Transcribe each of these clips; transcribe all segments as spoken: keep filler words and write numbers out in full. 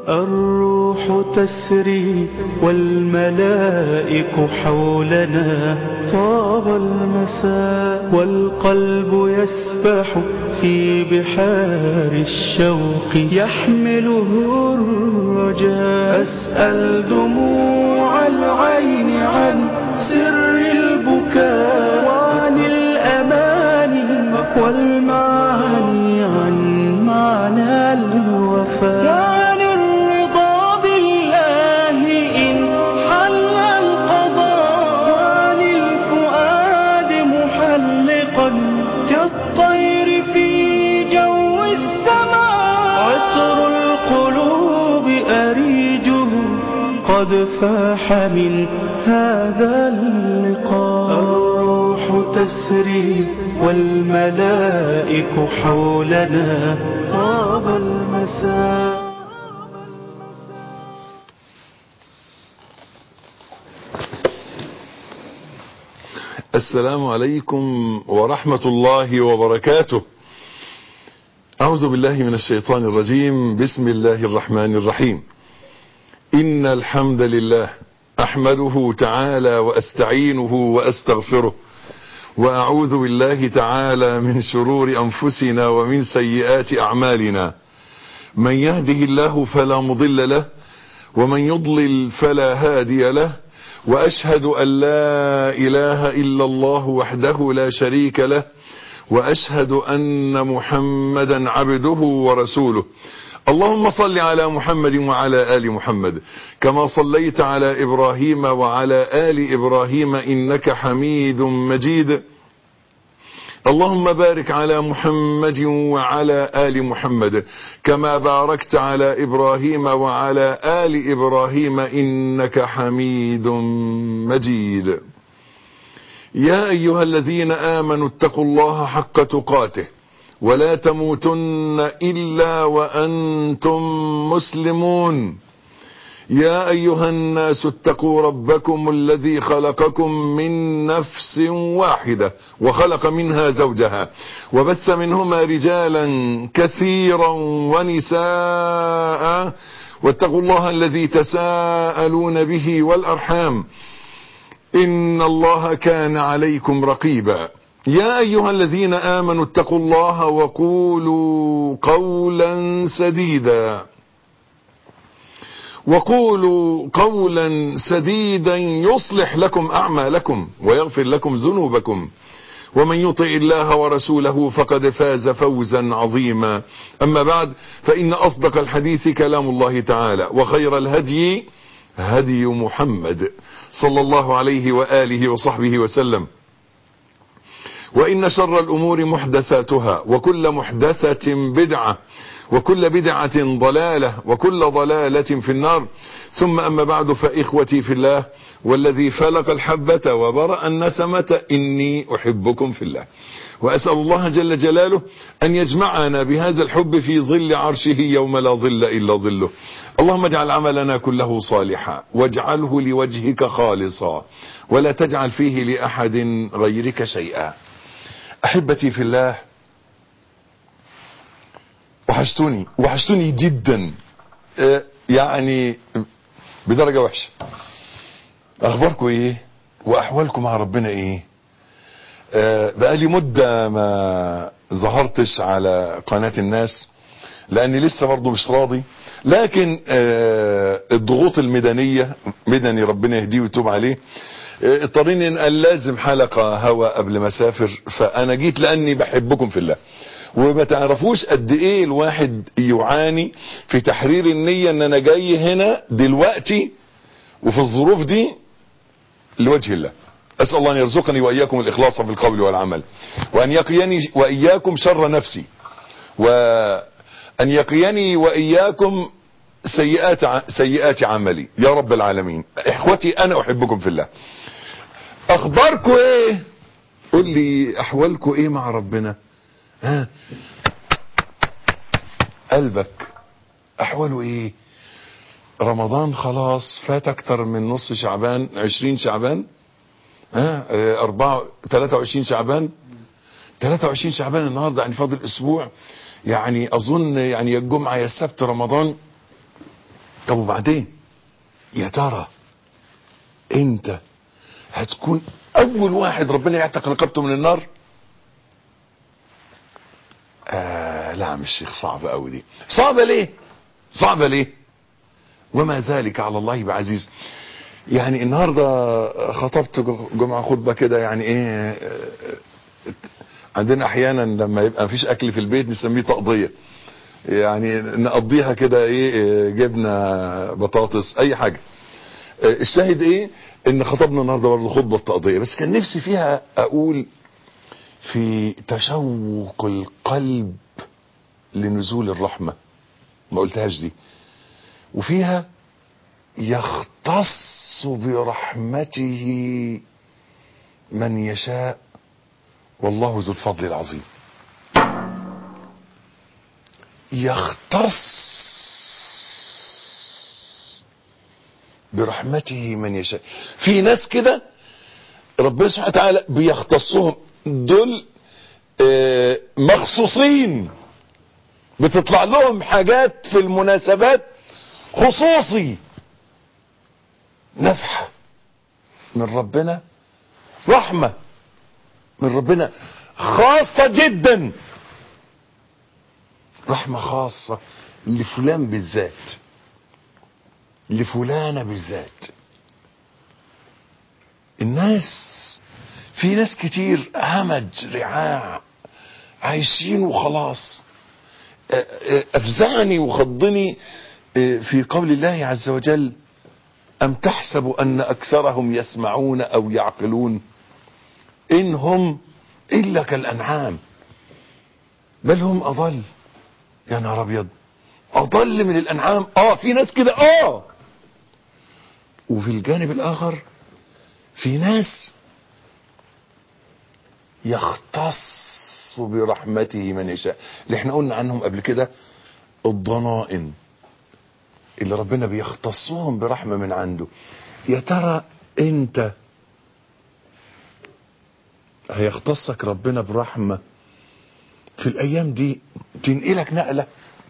الروح تسري والملائك حولنا، طاب المساء والقلب يسبح في بحار الشوق، يحمله الرجاء. أسأل دموع العين عن سر البكاء، وعن الأماني والمعاني، عن معنى الوفاء، وعن الرضا بالله إن حل القضاء، وعن الفؤاد محلقا كالطير في جو السماء. عطر القلوب أريجه قد فاح من هذا اللقاء. الروح تسري والملائك حولنا، طاب المساء. السلام عليكم ورحمة الله وبركاته. أعوذ بالله من الشيطان الرجيم. بسم الله الرحمن الرحيم. إن الحمد لله أحمده تعالى وأستعينه وأستغفره، وأعوذ بالله تعالى من شرور أنفسنا ومن سيئات أعمالنا. من يهده الله فلا مضل له، ومن يضلل فلا هادي له، وأشهد أن لا إله إلا الله وحده لا شريك له، وأشهد أن محمدا عبده ورسوله. اللهم صل على محمد وعلى آل محمد كما صليت على إبراهيم وعلى آل إبراهيم إنك حميد مجيد. اللهم بارك على محمد وعلى آل محمد كما باركت على إبراهيم وعلى آل إبراهيم إنك حميد مجيد. يا أيها الذين آمنوا اتقوا الله حق تقاته ولا تموتن إلا وأنتم مسلمون. يا أيها الناس اتقوا ربكم الذي خلقكم من نفس واحدة وخلق منها زوجها وبث منهما رجالا كثيرا ونساء، واتقوا الله الذي تساءلون به والأرحام إن الله كان عليكم رقيبا. يا أيها الذين آمنوا اتقوا الله وقولوا قولا سديدا وقولوا قولا سديدا يصلح لكم أعمالكم ويغفر لكم ذنوبكم، ومن يطع الله ورسوله فقد فاز فوزا عظيما. أما بعد، فإن أصدق الحديث كلام الله تعالى، وخير الهدي هدي محمد صلى الله عليه وآله وصحبه وسلم، وإن شر الأمور محدثاتها، وكل محدثة بدعة، وكل بدعة ضلالة، وكل ضلالة في النار. ثم أما بعد، فإخوتي في الله والذي فلق الحبة وبرأ النسمة، إني أحبكم في الله، وأسأل الله جل جلاله أن يجمعنا بهذا الحب في ظل عرشه يوم لا ظل إلا ظله. اللهم اجعل عملنا كله صالحا، واجعله لوجهك خالصا، ولا تجعل فيه لأحد غيرك شيئا. أحبتي في الله، وحشتوني وحشتوني جدا، اه يعني بدرجة وحشة. أخباركم إيه وأحوالكم مع ربنا إيه؟ اه بقالي مدة ما ظهرتش على قناة الناس، لأني لسه برضو مش راضي، لكن اه الضغوط المدنية، مدني ربنا يهديه ويتوب عليه، اضطريني ان لازم حلقة هوا قبل ما اسافر. فانا جيت لاني بحبكم في الله، وما تعرفوش قد ايه الواحد يعاني في تحرير النية ان انا جاي هنا دلوقتي وفي الظروف دي لوجه الله. اسأل الله ان يرزقني واياكم الاخلاص في القول والعمل، وان يقيني واياكم شر نفسي، وان يقيني واياكم سيئات سيئات عملي يا رب العالمين. اخوتي انا احبكم في الله. اخباركم ايه؟ قول لي احوالكم ايه مع ربنا؟ ها، قلبك احواله ايه؟ رمضان خلاص فات اكتر من نص شعبان، عشرين شعبان، ها اربعة تلاتة وعشرين شعبان، تلاتة وعشرين شعبان النهارده، يعني فاضل اسبوع، يعني اظن يعني يا الجمعة يا السبت رمضان. طب وبعدين يا ترى انت هتكون اول واحد ربنا يعتق رقبته من النار؟ آه لا مش شيخ، صعبة قوي دي. صعبة ليه؟ صعبة ليه؟ وما ذلك على الله بعزيز. يعني النهاردة خطبت جمعة خطبة كده، يعني ايه، عندنا احيانا لما يبقى مفيش اكل في البيت نسميه تقضية، يعني نقضيها كده ايه، جبنة بطاطس اي حاجة. الشاهد ايه، ان خطبنا النهاردة برضه خطبة تقضية، بس كان نفسي فيها اقول في تشوق القلب لنزول الرحمة، ما قلتهاش دي. وفيها يختص برحمته من يشاء والله ذو الفضل العظيم. يختص برحمته من يشاء. في ناس كده ربنا سبحانه وتعالى بيختصهم، دول مخصوصين، بتطلع لهم حاجات في المناسبات خصوصي، نفحة من ربنا، رحمة من ربنا خاصة جدا، رحمة خاصة لفلان بالذات، لفلانة بالذات. الناس، في ناس كتير همج رعاع عايشين وخلاص. افزعني وخضني في قول الله عز وجل: أم تحسب أن أكثرهم يسمعون أو يعقلون إن هم إلا كالأنعام بل هم أضل. يا نهار أبيض، أضل من الأنعام. آه في ناس كده، آه وفي الجانب الآخر في ناس يختص برحمته من يشاء، اللي احنا قلنا عنهم قبل كده، الضنائن اللي ربنا بيختصهم برحمة من عنده. يا ترى انت هيختصك ربنا برحمة في الايام دي تنقلك نقلة؟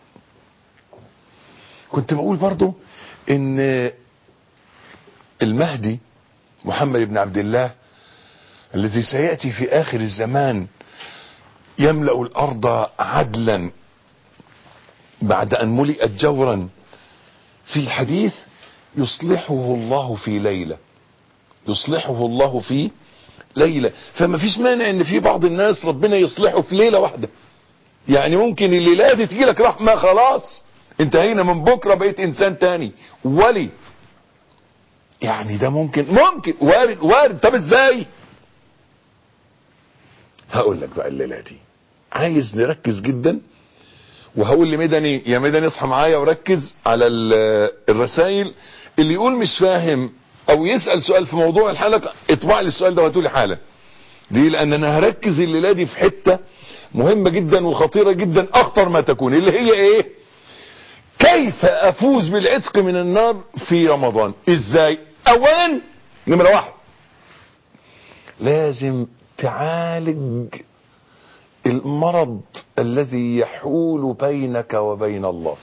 كنت بقول برضو ان المهدي محمد بن عبد الله الذي سيأتي في اخر الزمان يملأ الارض عدلا بعد ان ملئت جورا، في الحديث يصلحه الله في ليلة، يصلحه الله في ليلة. فما فيش مانع ان في بعض الناس ربنا يصلحه في ليلة واحدة. يعني ممكن الليلة دي تجيلك رحمة، خلاص انتهينا، من بكرة بقيت انسان تاني ولي. يعني ده ممكن، ممكن وارد وارد. طب ازاي؟ هقول لك بقى الليلة دي عايز نركز جدا، وهقول لمدني يا مدني اصحى معايا وركز على الرسائل. اللي يقول مش فاهم او يسأل سؤال في موضوع الحلقة اطبع لي السؤال ده وهاتولي حالا. ليه؟ لان انا هركز الليلة دي في حتة مهمة جدا وخطيرة جدا، اخطر ما تكون، اللي هي ايه؟ كيف افوز بالعتق من النار في رمضان؟ ازاي؟ اولا نمرة واحد، لازم تعالج المرض الذي يحول بينك وبين الله.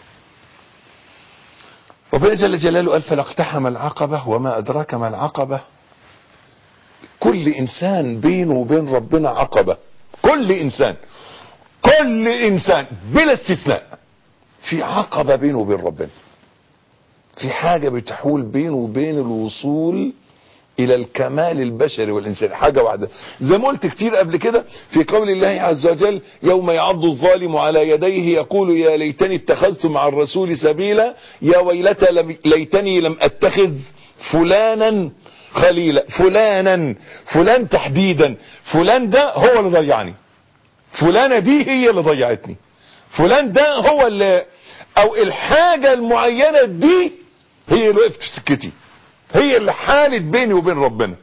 ربنا جل جلاله قال: فلاقتحم العقبة وما أدراك ما العقبة. كل إنسان بينه وبين ربنا عقبة، كل إنسان، كل إنسان بلا استثناء في عقبة بينه وبين ربنا، في حاجة بتحول بينه وبين الوصول الى الكمال البشري والانسان، حاجة واحدة. زي ما قلت كتير قبل كده في قول الله عز وجل: يوم يعض الظالم على يديه يقول يا ليتني اتخذت مع الرسول سبيلا يا ويلتى ليتني لم اتخذ فلانا خليلا. فلانا، فلان تحديدا، فلان ده هو اللي ضيعني، فلانة دي هي اللي ضيعتني، فلان ده هو اللي، او الحاجة المعينة دي هي اللي وقفت في سكتي، هي اللي حالت بيني وبين ربنا.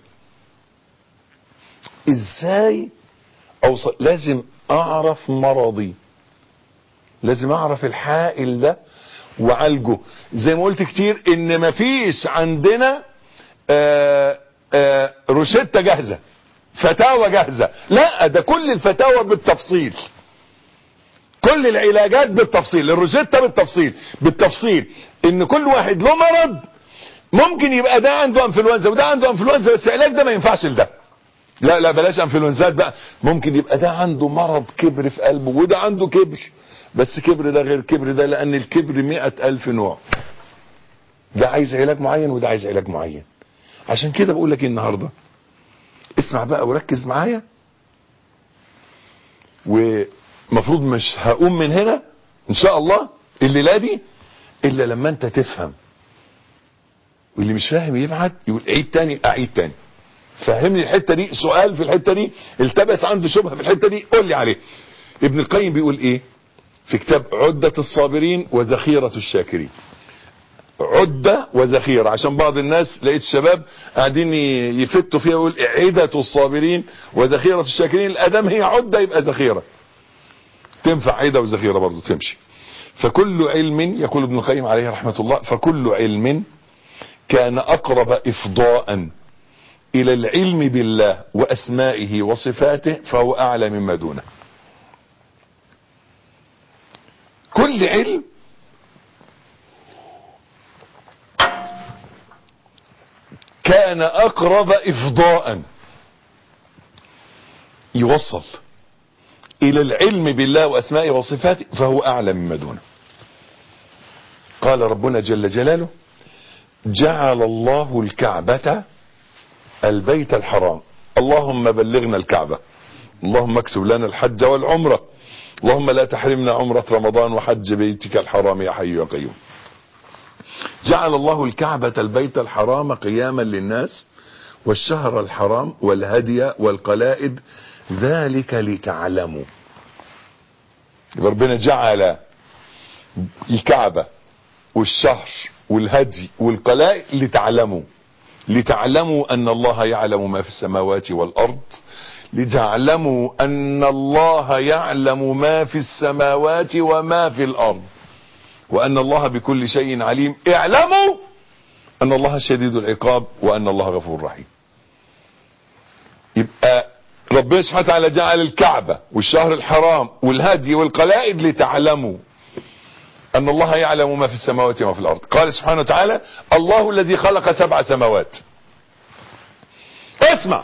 ازاي اوصل؟ لازم اعرف مرضي، لازم اعرف الحائل ده وعالجه. زي ما قلت كتير ان مفيش عندنا آآ آآ روشتة جاهزة، فتاوى جاهزة، لا، ده كل الفتاوى بالتفصيل. كل العلاجات بالتفصيل، الروجيتا بالتفصيل بالتفصيل، ان كل واحد له مرض، ممكن يبقى ده عنده انفلونزا وده عنده انفلونزا، بس العلاج ده ما ينفعش لده. لا لا بلاش انفلونزات بقى، ممكن يبقى ده عنده مرض كبر في قلبه وده عنده كبر، بس كبر ده غير كبر ده، لان الكبر مئة الف نوع، ده عايز علاج معين وده عايز علاج معين. عشان كده بقول لك النهارده اسمع بقى وركز معايا، ومفروض مش هقوم من هنا ان شاء الله الليله دي الا لما انت تفهم، واللي مش فاهم يبعت يقول عيد تاني اعيد تاني، فهمني الحته دي، سؤال في الحته دي، التبس عنده شبهه في الحته دي قول لي عليه. ابن القيم بيقول ايه في كتاب عدة الصابرين وذخيرة الشاكرين؟ عدة وذخيرة، عشان بعض الناس لقيت الشباب قاعدين يفتوا فيها يقول عدة الصابرين وذخيرة الشاكرين، الادام هي عدة يبقى ذخيرة، تنفع عدة وذخيرة برضو تمشي. فكل علم، يقول ابن القيم عليه رحمة الله، فكل علم كان اقرب افضاء الى العلم بالله واسمائه وصفاته فهو اعلى مما دونه. كل علم كان اقرب افضاء يوصل الى العلم بالله واسمائه وصفاته فهو اعلى مما دونه. قال ربنا جل جلاله: جعل الله الكعبة البيت الحرام، اللهم بلغنا الكعبة، اللهم اكتب لنا الحج والعمرة، اللهم لا تحرمنا عمرة رمضان وحج بيتك الحرام يا حي يا قيوم. جعل الله الكعبة البيت الحرام قياما للناس والشهر الحرام والهدي والقلائد ذلك لتعلموا. ربنا جعل الكعبة والشهر والهدي والقلائد لتعلموا، لتعلموا ان الله يعلم ما في السماوات والارض، لتعلموا ان الله يعلم ما في السماوات وما في الارض وان الله بكل شيء عليم، اعلموا ان الله شديد العقاب وان الله غفور رحيم. يبقى ربنا سبحانه وتعالى جعل الكعبة والشهر الحرام والهدي والقلائد لتعلموا ان الله يعلم ما في السماوات وما في الارض. قال سبحانه وتعالى: الله الذي خلق سبع سماوات. اسمع،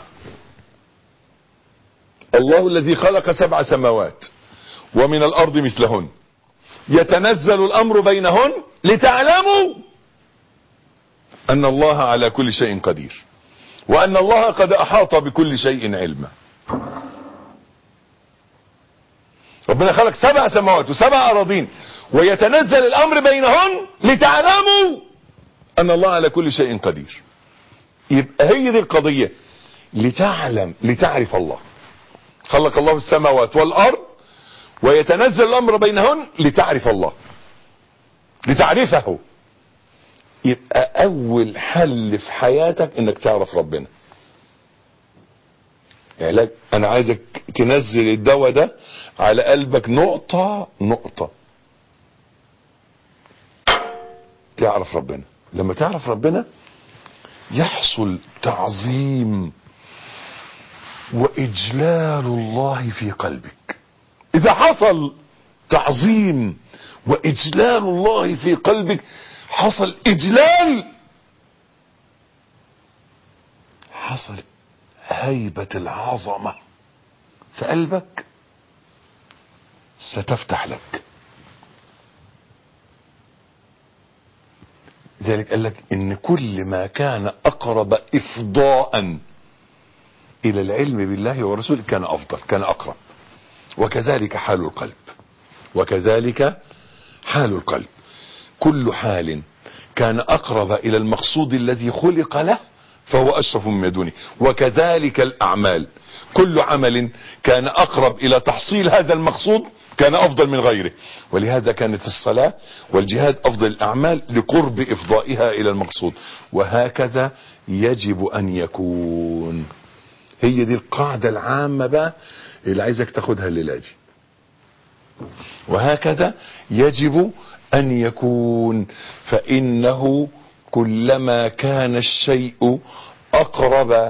الله الذي خلق سبع سماوات ومن الارض مثلهن يتنزل الامر بينهن لتعلموا ان الله على كل شيء قدير وان الله قد احاط بكل شيء علما. ربنا خلق سبع سماوات وسبع اراضين ويتنزل الامر بينهن لتعلموا ان الله على كل شيء قدير. يبقى هي دي القضية، لتعلم، لتعرف الله. خلق الله السماوات والارض ويتنزل الامر بينهن لتعرف الله، لتعرفه. يبقى اول حل في حياتك انك تعرف ربنا. علاج، انا عايزك تنزل الدواء ده على قلبك نقطة نقطة. تعرف ربنا، لما تعرف ربنا يحصل تعظيم واجلال الله في قلبك. اذا حصل تعظيم واجلال الله في قلبك، حصل اجلال، حصل هيبة العظمة في قلبك، ستفتح لك. لذلك قال لك ان كل ما كان اقرب افضاء الى العلم بالله ورسوله كان افضل، كان اقرب. وكذلك حال القلب، وكذلك حال القلب. كل حال كان اقرب الى المقصود الذي خلق له فهو اشرف مما دونه. وكذلك الاعمال، كل عمل كان اقرب الى تحصيل هذا المقصود كان افضل من غيره. ولهذا كانت الصلاة والجهاد افضل الاعمال لقرب افضائها الى المقصود. وهكذا يجب ان يكون. هي دي القاعدة العامة بقى اللي عايزك تاخدها الليلة دي. وهكذا يجب ان يكون، فانه كلما كان الشيء اقرب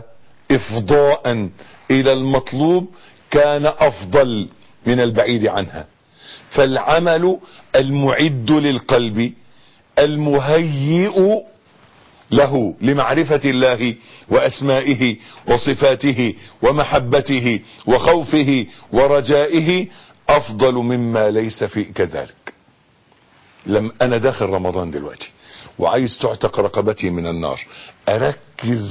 افضاء الى المطلوب كان افضل من البعيد عنها. فالعمل المعد للقلب المهيئ له لمعرفة الله وأسمائه وصفاته ومحبته وخوفه ورجائه أفضل مما ليس في كذلك. لم أنا داخل رمضان دلوقتي وعايز تعتق رقبتي من النار، أركز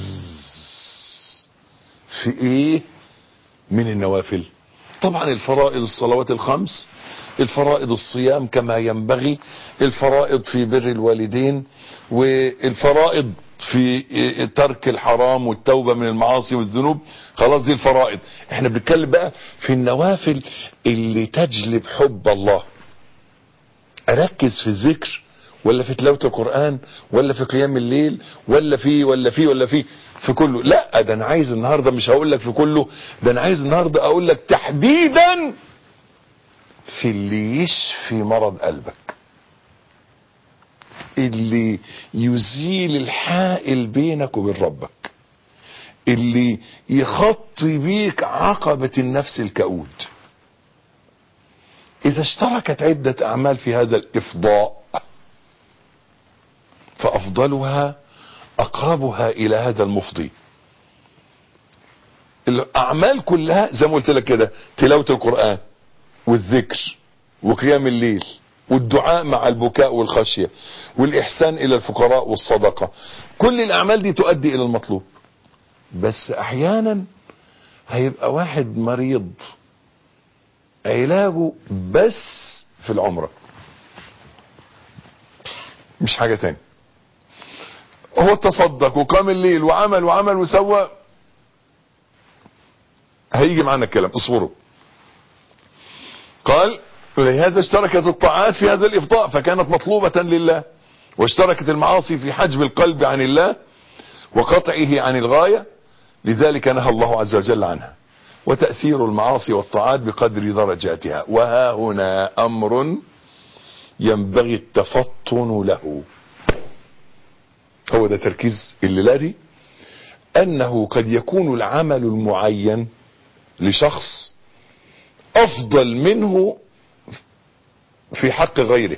في إيه من النوافل؟ طبعا الفرائض الصلوات الخمس، الفرائض الصيام كما ينبغي، الفرائض في بر الوالدين، والفرائض في ترك الحرام والتوبة من المعاصي والذنوب. خلاص دي الفرائض. احنا بنتكلم بقى في النوافل اللي تجلب حب الله. اركز في الذكر ولا في تلاوة القرآن ولا في قيام الليل ولا في ولا في ولا في في كله؟ لا، ده انا عايز النهاردة مش هقول لك في كله، ده انا عايز النهاردة اقول لك تحديدا في اللي يشفي مرض قلبك، اللي يزيل الحائل بينك وبين ربك، اللي يخطي بيك عقبة النفس الكؤود. اذا اشتركت عدة اعمال في هذا الافضاء فافضلها اقربها الى هذا المفضي. الاعمال كلها زي ما قلت لك كده، تلاوة القرآن والذكر وقيام الليل والدعاء مع البكاء والخشية والإحسان إلى الفقراء والصدقة، كل الأعمال دي تؤدي إلى المطلوب. بس أحيانا هيبقى واحد مريض علاجه بس في العمرة، مش حاجة تاني. هو تصدق وقام الليل وعمل وعمل وسوى، هيجي معنا الكلام، اصبروا. قال ولهذا اشتركت الطاعات في هذا الإفضاء فكانت مطلوبة لله، واشتركت المعاصي في حجب القلب عن الله وقطعه عن الغاية، لذلك نهى الله عز وجل عنها. وتأثير المعاصي والطاعات بقدر درجاتها، وها هنا أمر ينبغي التفطن له. هو ده تركيز الليلة دي، أنه قد يكون العمل المعين لشخص أفضل منه في حق غيره.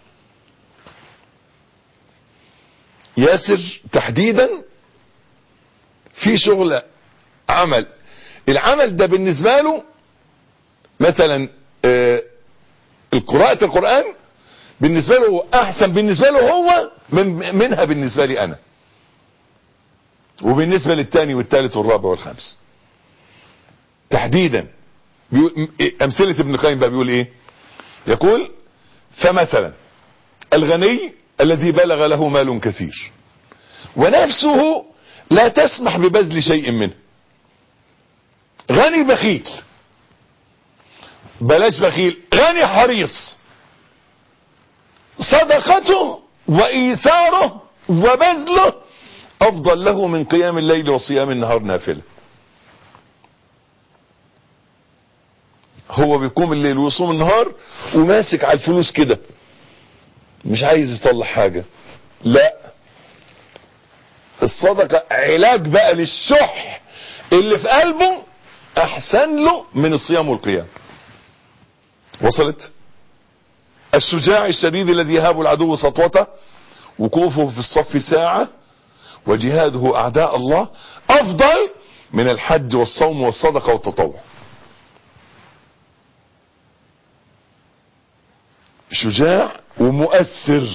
ياسر تحديدا في شغل عمل، العمل ده بالنسبة له مثلا آه القراءة القرآن بالنسبة له احسن بالنسبة له هو من منها بالنسبة لي انا، وبالنسبة للتاني والتالت والرابع والخامس تحديدا. امثلة ابن القيم بقى بيقول ايه؟ يقول فمثلا الغني الذي بلغ له مال كثير ونفسه لا تسمح ببذل شيء منه. غني بخيل، بلاش بخيل، غني حريص، صدقته وإيثاره وبذله أفضل له من قيام الليل وصيام النهار نافلة. هو بيقوم الليل ويصوم النهار وماسك على الفلوس كده مش عايز يطلع حاجة. لا، الصدقة علاج بقى للشح اللي في قلبه احسن له من الصيام والقيام. وصلت؟ الشجاع الشديد الذي يهاب العدو سطوته، وقوفه في الصف ساعة، وجهاده اعداء الله افضل من الحج والصوم والصدقة والتطوع. شجاع ومؤثر،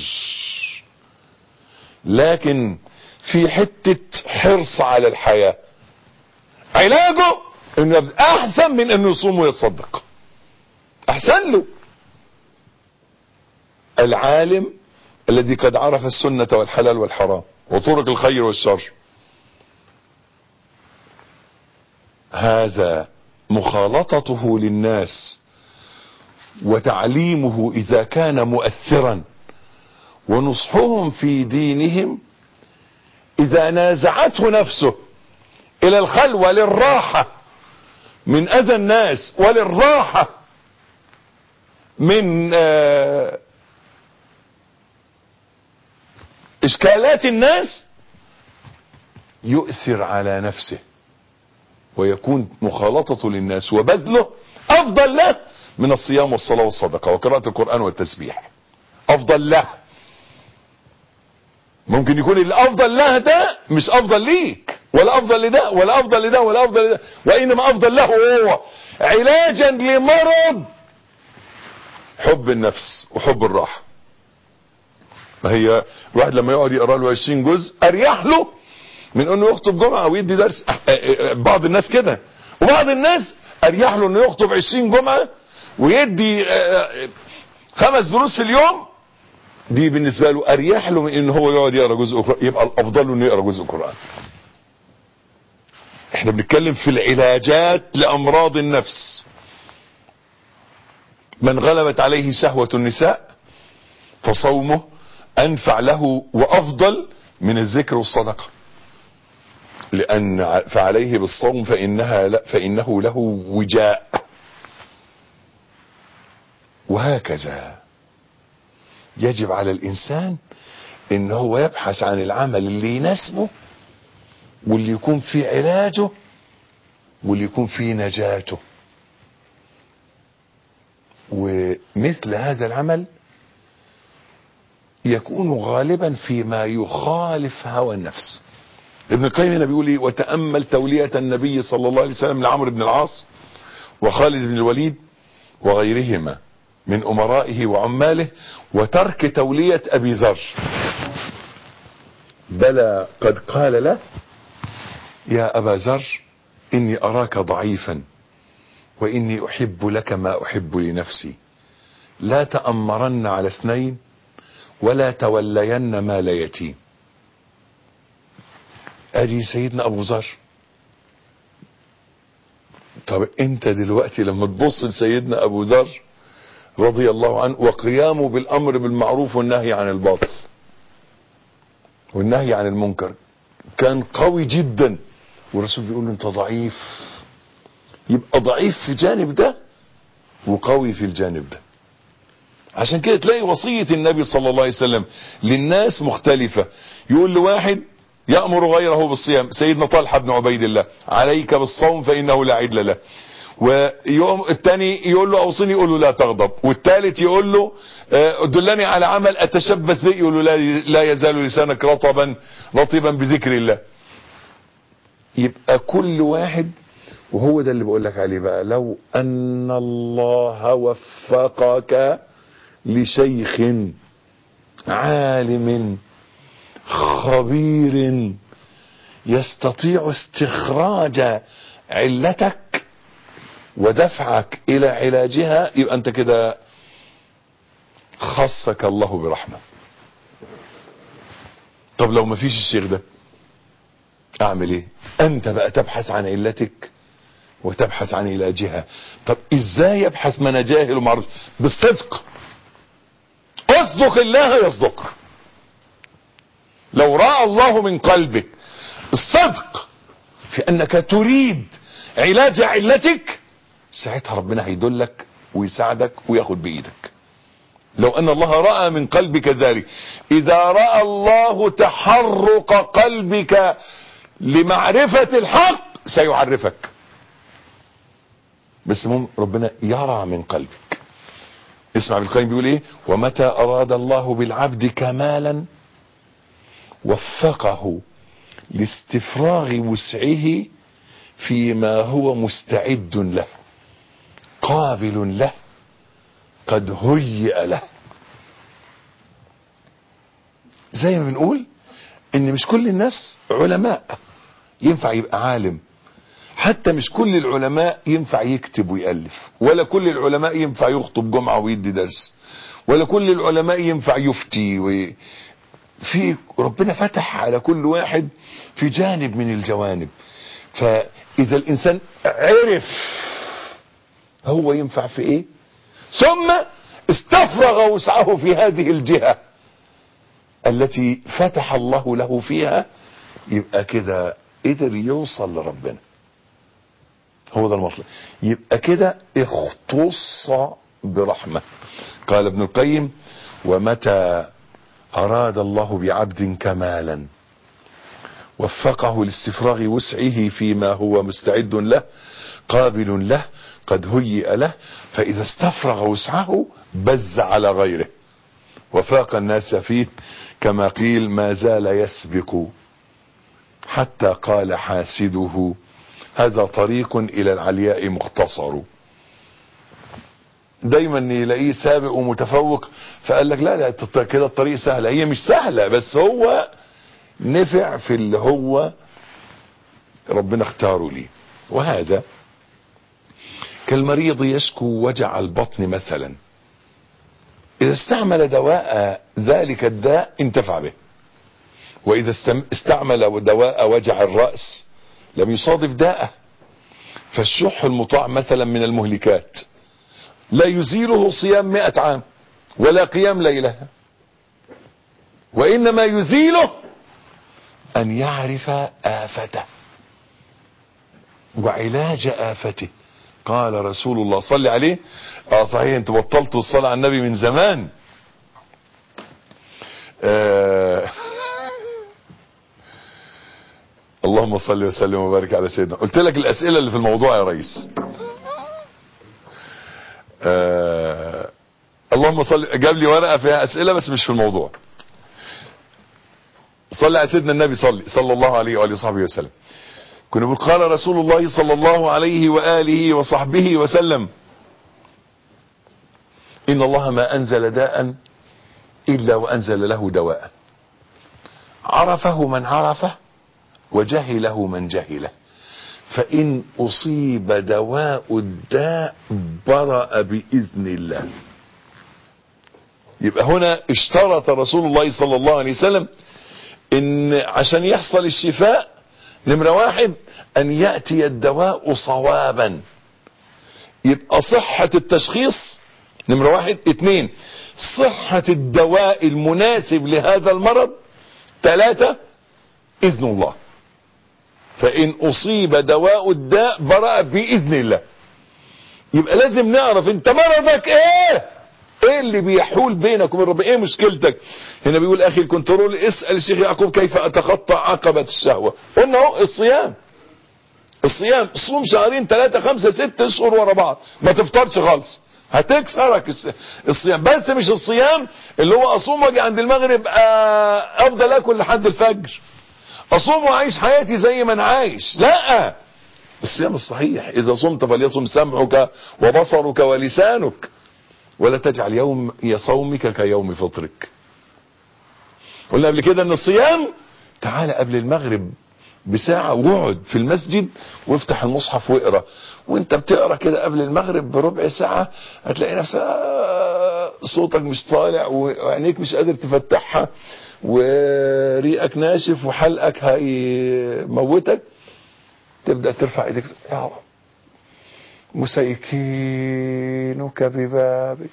لكن في حتة حرص على الحياة، علاجه انه احسن من انه يصوم ويتصدق، احسن له. العالم الذي قد عرف السنة والحلال والحرام وطرق الخير والشر، هذا مخالطته للناس وتعليمه اذا كان مؤثرا ونصحهم في دينهم اذا نازعته نفسه الى الخلوة للراحة من اذى الناس وللراحة من آه اشكالات الناس، يؤثر على نفسه ويكون مخالطته للناس وبذله افضل له من الصيام والصلاة والصدقة وقراءة القرآن والتسبيح. افضل له. ممكن يكون الافضل له ده مش افضل ليك ولا افضل لده ولا افضل لده ولا افضل لده، وانما افضل له هو علاجا لمرض حب النفس وحب الراحة. ما هي الواحد لما يقعد يقرا له عشرين جزء اريح له من انه يخطب جمعة او يدي درس. بعض الناس كده، وبعض الناس اريح له انه يخطب عشرين جمعة ويدي خمس دروس في اليوم. دي بالنسبة له اريح له من ان هو يقعد يقرا جزء قرآن. يبقى الافضل له انه يقرا جزء قرآن. احنا بنتكلم في العلاجات لامراض النفس. من غلبت عليه شهوة النساء فصومه انفع له وافضل من الذكر والصدقة، لان فعليه بالصوم فانها لا فانه له وجاء. وهكذا يجب على الانسان ان هو يبحث عن العمل اللي يناسبه واللي يكون فيه علاجه واللي يكون فيه نجاته. ومثل هذا العمل يكون غالبا فيما يخالف هوى النفس. ابن القيم هنا بيقول ايه: وتأمل تولية النبي صلى الله عليه وسلم لعمرو بن العاص وخالد بن الوليد وغيرهما من امرائه وعماله، وترك تولية ابي ذر. بلى قد قال له: يا ابا ذر اني اراك ضعيفا واني احب لك ما احب لنفسي، لا تأمرن على اثنين ولا تولين مال يتيم. ادي سيدنا ابو ذر. طب انت دلوقتي لما تبص لسيدنا ابو ذر رضي الله عنه وقيامه بالامر بالمعروف والنهي عن الباطل والنهي عن المنكر، كان قوي جدا، والرسول بيقول له انت ضعيف. يبقى ضعيف في جانب ده وقوي في الجانب ده. عشان كده تلاقي وصية النبي صلى الله عليه وسلم للناس مختلفة. يقول لواحد يأمر غيره بالصيام، سيدنا طلحة بن عبيد الله: عليك بالصوم فإنه لا عدل له. ويوم الثاني يقول له اوصني، يقول له لا تغضب. والثالث يقول له دلني على عمل اتشبث به، يقول له لا, لا يزال لسانك رطبا رطبا بذكر الله. يبقى كل واحد، وهو ده اللي بقول لك عليه بقى: لو ان الله وفقك لشيخ عالم خبير يستطيع استخراج علتك ودفعك الى علاجها، يبقى انت كده خصك الله برحمة. طب لو ما فيش الشيخ ده اعمل ايه؟ انت بقى تبحث عن علتك وتبحث عن علاجها. طب ازاي يبحث من جاهل ومعروف؟ بالصدق. اصدق الله يصدق. لو رأى الله من قلبك الصدق في انك تريد علاج علتك، ساعتها ربنا هيدلك ويساعدك وياخد بايدك. لو ان الله رأى من قلبك ذلك. اذا رأى الله تحرك قلبك لمعرفة الحق سيعرفك، بس مم ربنا يرى من قلبك. اسمع ابن القيم بيقول ايه: ومتى اراد الله بالعبد كمالا وفقه لاستفراغ وسعه فيما هو مستعد له قابل له قد هيئ له. زي ما بنقول ان مش كل الناس علماء ينفع يبقى عالم، حتى مش كل العلماء ينفع يكتب ويألف، ولا كل العلماء ينفع يخطب جمعة ويدي درس، ولا كل العلماء ينفع يفتي و... في ربنا فتح على كل واحد في جانب من الجوانب. فإذا الإنسان عرف هو ينفع في إيه ثم استفرغ وسعه في هذه الجهة التي فتح الله له فيها، يبقى كده قدر يوصل لربنا. هو ده المطلب. يبقى كده اختص برحمة. قال ابن القيم: ومتى أراد الله بعبد كمالا وفقه لاستفراغ وسعه فيما هو مستعد له قابل له قد هيئ له، فإذا استفرغ وسعه بز على غيره وفاق الناس فيه، كما قيل ما زال يسبق حتى قال حاسده هذا طريق إلى العلياء مختصر. دايما يلاقيه سابق ومتفوق، فقال لك لا لا كده الطريق سهلة. هي مش سهلة، بس هو نفع في اللي هو ربنا اختاره ليه. وهذا كالمريض يشكو وجع البطن مثلا، إذا استعمل دواء ذلك الداء انتفع به، وإذا استعمل دواء وجع الرأس لم يصادف داءه. فالشح المطاع مثلا من المهلكات، لا يزيله صيام مئة عام ولا قيام ليلة، وإنما يزيله أن يعرف آفته وعلاج آفته. قال رسول الله صلى عليه، اه صحيح انت بطلتوا الصلاة على النبي من زمان. آه اللهم صل وسلم وبارك على سيدنا. قلت لك الأسئلة اللي في الموضوع يا ريس. آه اللهم صل. جاب لي ورقة فيها أسئلة بس مش في الموضوع. صلي على سيدنا النبي، صلي صلى الله عليه وآله وصحبه وسلم. كنا بنقول قال رسول الله صلى الله عليه وآله وصحبه وسلم إن الله ما أنزل داء إلا وأنزل له دواء، عرفه من عرفه وجهله من جهله، فإن أصيب دواء الداء برأ بإذن الله. يبقى هنا اشترط رسول الله صلى الله عليه وسلم إن عشان يحصل الشفاء نمرة واحد أن يأتي الدواء صوابا، يبقى صحة التشخيص نمرة واحد. اتنين صحة الدواء المناسب لهذا المرض. ثلاثة إذن الله، فإن أصيب دواء الداء برأ بإذن الله. يبقى لازم نعرف انت مرضك ايه، ايه اللي بيحول بينك وبين ربنا، ايه مشكلتك. هنا بيقول اخي الكنترول اسأل الشيخ يعقوب كيف اتخطى عقبة الشهوة. قلنا اهو الصيام، الصيام صوم شهرين ثلاثة خمسة ست اشهر ورا بعض، ما تفطرش خالص، هتكسرك الصيام. بس مش الصيام اللي هو اصوم واجي عند المغرب افضل اكل لحد الفجر، اصوم واعيش حياتي زي ما انا عايش. لا، الصيام الصحيح اذا صمت فليصم سمعك وبصرك ولسانك، ولا تجعل يوم صومك كيوم فطرك. قلنا قبل كده ان الصيام تعالى قبل المغرب بساعة واقعد في المسجد وافتح المصحف واقرا، وانت بتقرا كده قبل المغرب بربع ساعة هتلاقي نفسك صوتك مش طالع وعينيك مش قادر تفتحها وريقك ناشف وحلقك هيموتك. تبدأ ترفع ايدك يا رب مسيكينك ببابك،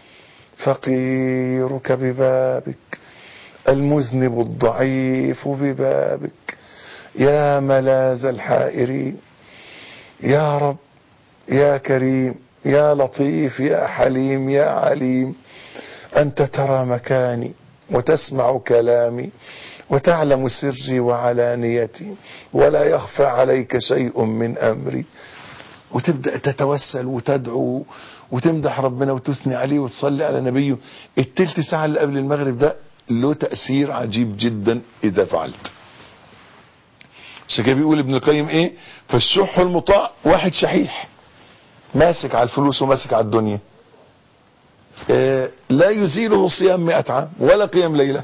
فقيرك ببابك، المذنب الضعيف ببابك، يا ملاذ الحائرين، يا رب يا كريم يا لطيف يا حليم يا عليم، أنت ترى مكاني وتسمع كلامي وتعلم سري وعلانيتي ولا يخفى عليك شيء من أمري. وتبدأ تتوسل وتدعو وتمدح ربنا وتثني عليه وتصلي على نبيه. التلت ساعة اللي قبل المغرب ده له تأثير عجيب جدا إذا فعلت. عشان كده بيقول ابن القيم ايه، فالشح المطاع واحد شحيح ماسك على الفلوس وماسك على الدنيا، اه لا يزيله صيام مئة عام ولا قيام ليلة.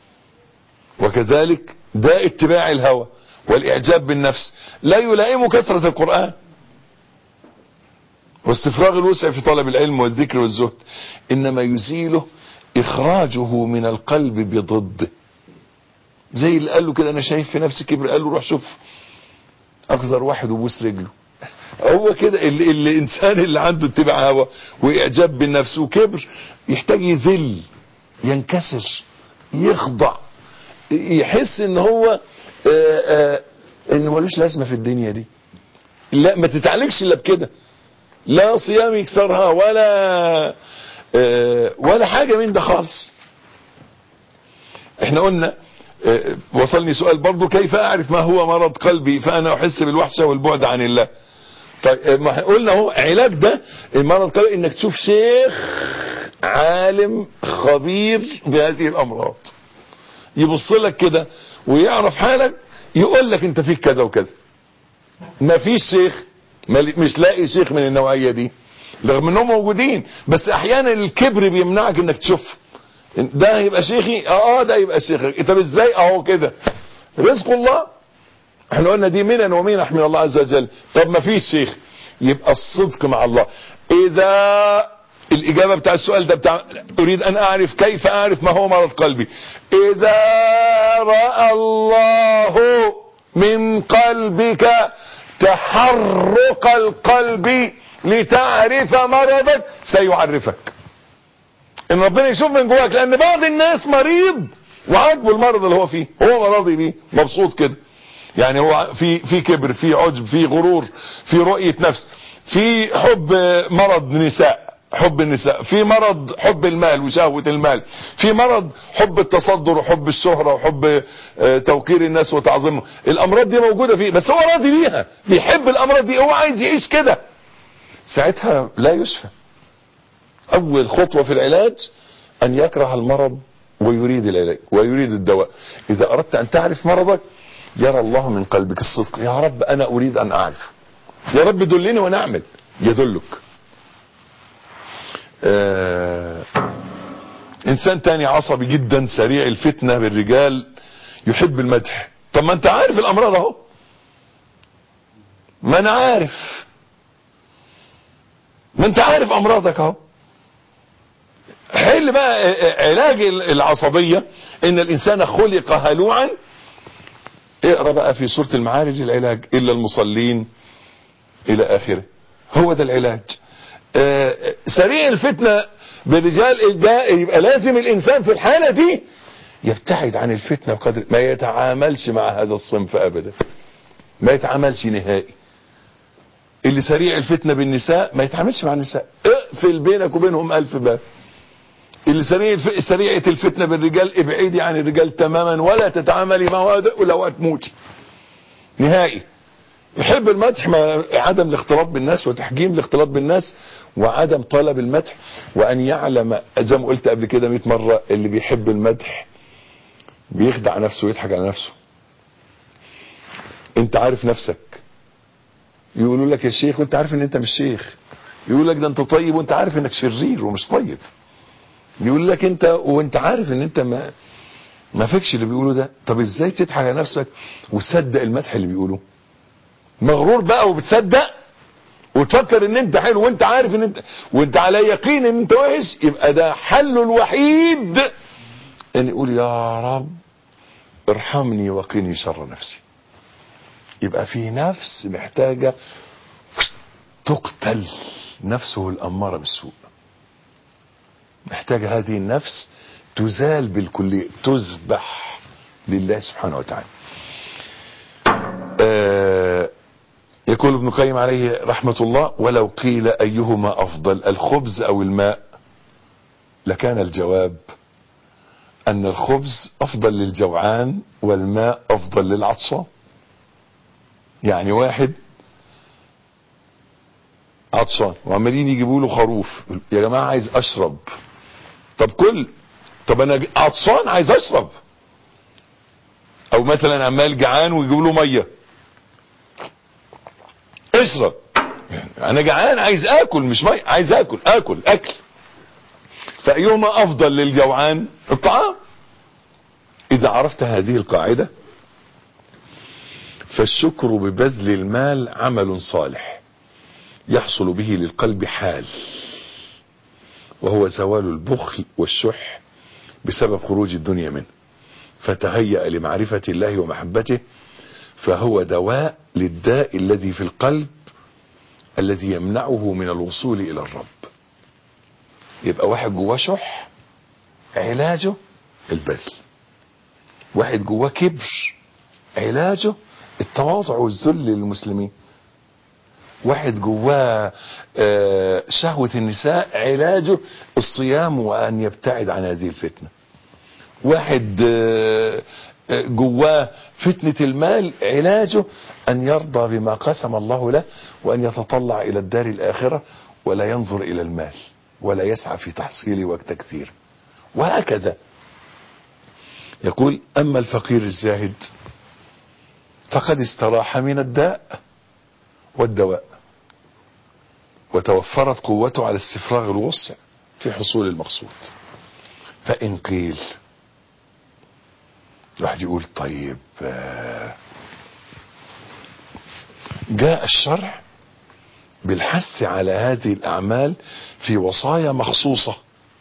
وكذلك ده اتباع الهوى والإعجاب بالنفس لا يلائم كثرة القرآن واستفراغ الوسع في طلب العلم والذكر والزهد، إنما يزيله إخراجه من القلب بضده. زي اللي قال له كده أنا شايف في نفسي كبر، قال له روح شوف أقذر واحد وبوس رجله. هو كده اللي الإنسان اللي عنده اتباع هوى وإعجاب بالنفس وكبر يحتاج يذل، ينكسر، يخضع، يحس ان هو آآ آآ انه ملوش لازمه في الدنيا دي. لا، ما تتعلقش الا بكده، لا صيام يكسرها ولا ولا حاجه من ده خالص. احنا قلنا وصلني سؤال برضو كيف اعرف ما هو مرض قلبي فانا احس بالوحشه والبعد عن الله. طيب ما قلنا اهو علاج ده المرض القلبي انك تشوف شيخ عالم خبير بهذه الامراض يبص لك كده ويعرف حالك يقول لك انت فيك كذا وكذا. ما فيش شيخ، مش لاقي شيخ من النوعية دي رغم انهم موجودين، بس احيانا الكبر بيمنعك انك تشوف ده يبقى شيخي اه ده يبقى شيخك. طب ازاي؟ اهو كده رزق الله، احنا قلنا دي منن ومنح من الله عز وجل. طب ما فيش شيخ، يبقى الصدق مع الله. اذا الاجابة بتاع السؤال ده بتاع اريد ان اعرف كيف اعرف ما هو مرض قلبي، اذا رأى الله من قلبك تحرق القلب لتعرف مرضك سيعرفك. ان ربنا يشوف من جواك، لان بعض الناس مريض وعاجبه المرض اللي هو فيه، هو راضي بيه مبسوط كده، يعني هو في في كبر، في عجب، في غرور، في رؤية نفس، في حب مرض نساء، حب النساء، في مرض حب المال وشهوة المال، في مرض حب التصدر وحب الشهرة وحب توقير الناس وتعظيمهم. الامراض دي موجودة فيه بس هو راضي بيها، بيحب الامراض دي، هو عايز يعيش كده. ساعتها لا يشفى. اول خطوة في العلاج ان يكره المرض ويريد العلاج ويريد الدواء. اذا اردت ان تعرف مرضك يرى الله من قلبك الصدق، يا رب انا اريد ان اعرف، يا رب دلني ونعمل، يدلك. آه انسان تاني عصبي جدا سريع الفتنة بالرجال يحب المدح. طب ما انت عارف الامراض اهو، ما انا عارف، ما انت عارف امراضك اهو. حل بقى علاج العصبية ان الانسان خلق هلوعا. اقرأ بقى في سورة المعارج العلاج، الا المصلين الى اخره، هو ده العلاج. آه سريع الفتنة بالرجال ده يبقى لازم الانسان في الحالة دي يبتعد عن الفتنة بقدر ما يتعاملش مع هذا الصنف ابدا، ما يتعاملش نهائي. اللي سريع الفتنة بالنساء ما يتعاملش مع النساء، اقفل بينك وبينهم الف باب. اللي سريع سريعة الفتنة بالرجال ابعدي عن الرجال تماما ولا تتعاملي معه ولو هتموتي نهائي. يحب المدح، ما عدم الاختلاط بالناس وتحجيم الاختلاط بالناس وعدم طلب المدح، وان يعلم زي ما قلت قبل كده مئة مرة اللي بيحب المدح بيخدع نفسه ويضحك على نفسه. انت عارف نفسك، يقولوا لك يا شيخ وانت عارف ان انت مش شيخ، يقول لك ده انت طيب وانت عارف انك شرير ومش طيب، يقول لك انت وانت عارف ان انت ما ما فيكش اللي بيقوله ده. طب ازاي تضحك على نفسك وتصدق المدح اللي بيقوله؟ مغرور بقى وبتصدق وتفكر ان انت حلو وانت عارف ان انت وانت على يقين ان انت وحش. يبقى ده حله الوحيد ان يقول يا رب ارحمني وقني شر نفسي. يبقى في نفس محتاجة تقتل، نفسه الأمارة بالسوء، محتاجة هذه النفس تزال بالكلية، تذبح لله سبحانه وتعالى. آه يقول ابن القيم عليه رحمة الله ولو قيل أيهما أفضل الخبز أو الماء لكان الجواب أن الخبز أفضل للجوعان والماء أفضل للعطشان. يعني واحد عطشان وعمالين يجيبوا له خروف، يا جماعة عايز أشرب، طب كل، طب أنا عطشان عايز أشرب. أو مثلا عمال جعان ويجيبوا له مية، اشرب. انا جعان عايز اكل مش ميه، عايز اكل اكل اكل. فايهما افضل للجوعان؟ الطعام. اذا عرفت هذه القاعدة فالشكر ببذل المال عمل صالح يحصل به للقلب حال، وهو زوال البخل والشح بسبب خروج الدنيا منه، فتهيأ لمعرفة الله ومحبته، فهو دواء للداء الذي في القلب الذي يمنعه من الوصول الى الرب. يبقى واحد جواه شح علاجه البذل، واحد جواه كبر علاجه التواضع والذل للمسلمين، واحد جواه شهوة النساء علاجه الصيام وان يبتعد عن هذه الفتنة، واحد جواه فتنة المال، علاجه أن يرضى بما قسم الله له، وأن يتطلع إلى الدار الآخرة، ولا ينظر إلى المال، ولا يسعى في تحصيله وتكثيره. وهكذا يقول: أما الفقير الزاهد فقد استراح من الداء والدواء، وتوفرت قوته على استفراغ الوسع في حصول المقصود. فإن قيل، الواحد يقول: طيب جاء الشرع بالحث على هذه الأعمال في وصايا مخصوصة،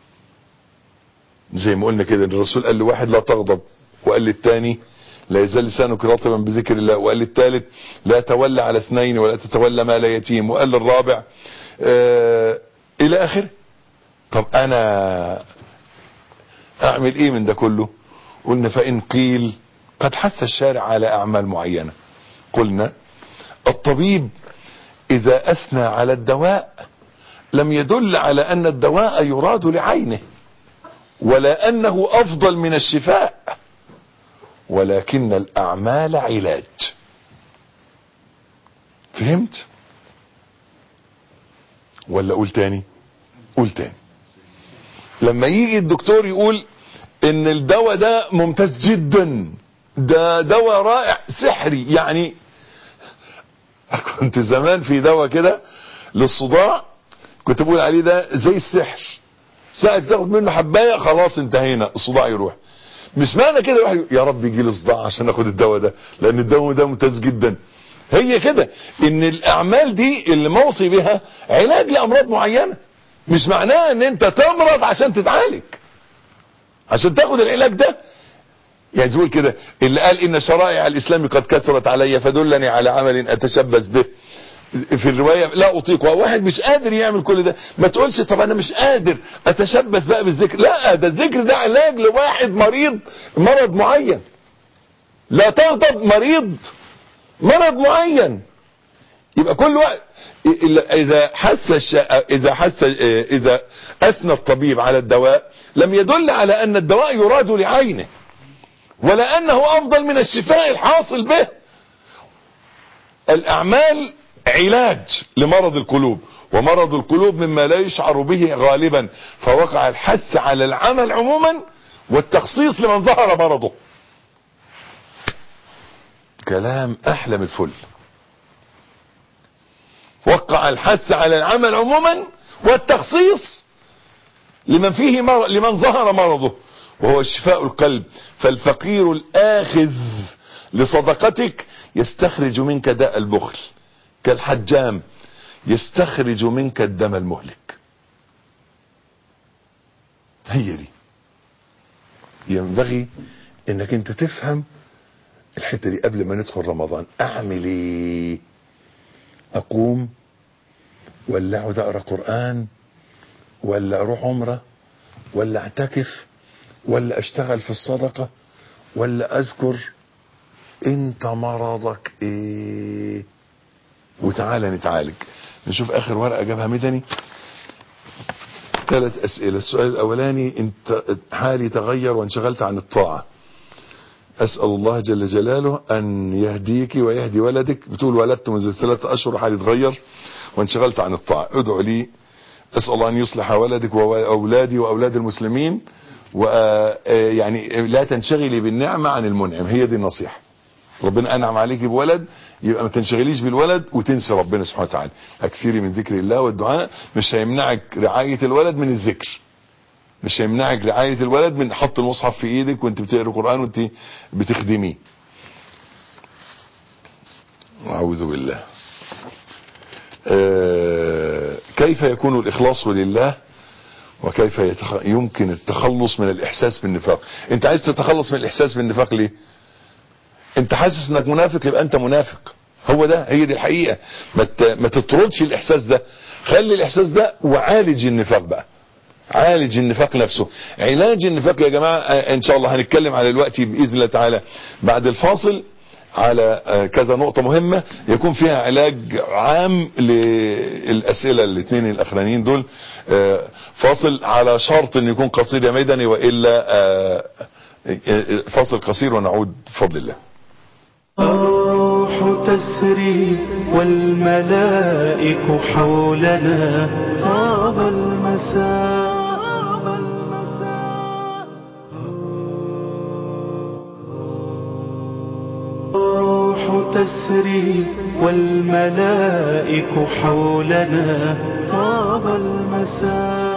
زي ما قلنا كده، الرسول قال لواحد: لا تغضب، وقال للتاني: لا يزال لسانك رطبا بذكر الله، وقال للثالث: لا تولى على اثنين ولا تتولى مال يتيم، وقال للرابع آه الى اخره. طب انا اعمل ايه من ده كله؟ قلنا: فان قيل قد حث الشارع على اعمال معينة. قلنا: الطبيب اذا اثنى على الدواء لم يدل على ان الدواء يراد لعينه، ولا انه افضل من الشفاء، ولكن الاعمال علاج. فهمت ولا اقول تاني؟ قول تاني. لما يجي الدكتور يقول ان الدواء ده ممتاز جدا، ده دواء رائع سحري، يعني كنت زمان في دواء كده للصداع كنت بقول عليه ده زي السحر، ساعة تاخد منه حباية خلاص انتهينا، الصداع يروح. مش معنى كده واحد يا رب يجي لي صداع عشان اخد الدواء ده، لان الدواء ده ممتاز جدا. هي كده، ان الاعمال دي اللي موصي بها علاج لامراض معينة، مش معناه ان انت تمرض عشان تتعالج، عشان تاخد العلاج ده. يعني زي كده اللي قال: ان شرائع الاسلام قد كثرت علي فدلني على عمل اتشبث به، في الرواية لا اطيق. واحد مش قادر يعمل كل ده، ما تقولش طب انا مش قادر اتشبث بقى بالذكر، لا، ده الذكر ده علاج لواحد مريض مرض معين. لا تغضب، مريض مرض معين. يبقى كل وقت اذا حس الش... اذا حس اذا اثنى الطبيب على الدواء لم يدل على ان الدواء يراد لعينه، ولا انه افضل من الشفاء الحاصل به. الاعمال علاج لمرض القلوب، ومرض القلوب مما لا يشعر به غالبا، فوقع الحث على العمل عموما والتخصيص لمن ظهر مرضه. كلام احلى من الفل. وقع الحث على العمل عموما والتخصيص لمن فيه مرض، لمن ظهر مرضه، وهو شفاء القلب. فالفقير الآخذ لصدقتك يستخرج منك داء البخل، كالحجام يستخرج منك الدم المهلك. هي دي ينبغي انك انت تفهم الحتة دي قبل ما ندخل رمضان. اعمل ايه؟ اقوم ولا اقعد اقرا قرآن، ولا اروح عمرة، ولا اعتكف، ولا اشتغل في الصدقة، ولا اذكر؟ انت مرضك ايه؟ وتعالى نتعالج. نشوف اخر ورقة جابها مدني، ثلاث اسئلة. السؤال الاولاني: انت حالي تغير وانشغلت عن الطاعة، اسأل الله جل جلاله ان يهديك ويهدي ولدك. بتقول ولدت منذ ثلاثة اشهر، حالي تغير وانشغلت عن الطاعة، ادعو لي. اسأل الله ان يصلح ولدك واولادي واولاد المسلمين، ويعني لا تنشغلي بالنعمة عن المنعم. هي دي النصيحة. ربنا انعم عليك بولد، يبقى ما تنشغليش بالولد وتنسي ربنا سبحانه وتعالى. اكثري من ذكر الله والدعاء. مش هيمنعك رعاية الولد من الذكر، مش هيمنعك رعاية الولد من حط المصحف في ايدك وانت بتقرأ القرآن وانت بتخدميه. اعوذ بالله. آه كيف يكون الاخلاص لله، وكيف يتخ... يمكن التخلص من الاحساس بالنفاق؟ انت عايز تتخلص من الاحساس بالنفاق ليه؟ انت حاسس انك منافق، يبقى انت منافق. هو ده، هي دي الحقيقة. ما مت... ما تطردش الاحساس ده، خلي الاحساس ده وعالج النفاق بقى. عالج النفاق نفسه. علاج النفاق يا جماعة ان شاء الله هنتكلم على الوقت باذن الله تعالى بعد الفاصل على كذا نقطة مهمة يكون فيها علاج عام للأسئلة الاثنين الأخرانيين دول. فاصل على شرط ان يكون قصير يا ميداني، وإلا فاصل قصير ونعود بفضل الله. الروح تسري والملائك حولنا طاب المساء. الروح تسري والملائك حولنا طاب المساء.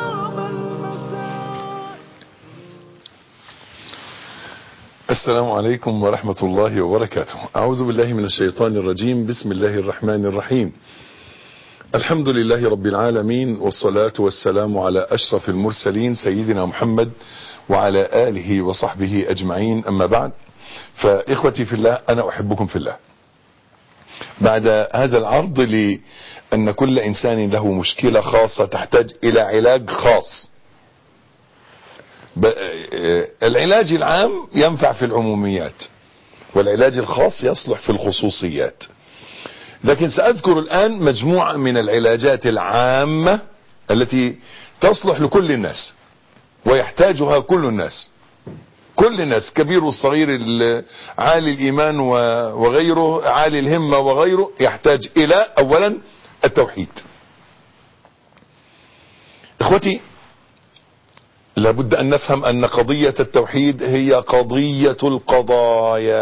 السلام عليكم ورحمة الله وبركاته. أعوذ بالله من الشيطان الرجيم. بسم الله الرحمن الرحيم. الحمد لله رب العالمين، والصلاة والسلام على أشرف المرسلين سيدنا محمد وعلى آله وصحبه أجمعين، أما بعد. فإخوتي في الله، أنا أحبكم في الله. بعد هذا العرض لأن كل إنسان له مشكلة خاصة تحتاج إلى علاج خاص. العلاج العام ينفع في العموميات، والعلاج الخاص يصلح في الخصوصيات. لكن سأذكر الآن مجموعة من العلاجات العامة التي تصلح لكل الناس ويحتاجها كل الناس، كل الناس، كبير والصغير، عالي الإيمان وغيره، عالي الهمة وغيره، يحتاج إلى أولا التوحيد. إخوتي، لابد أن نفهم أن قضية التوحيد هي قضية القضايا.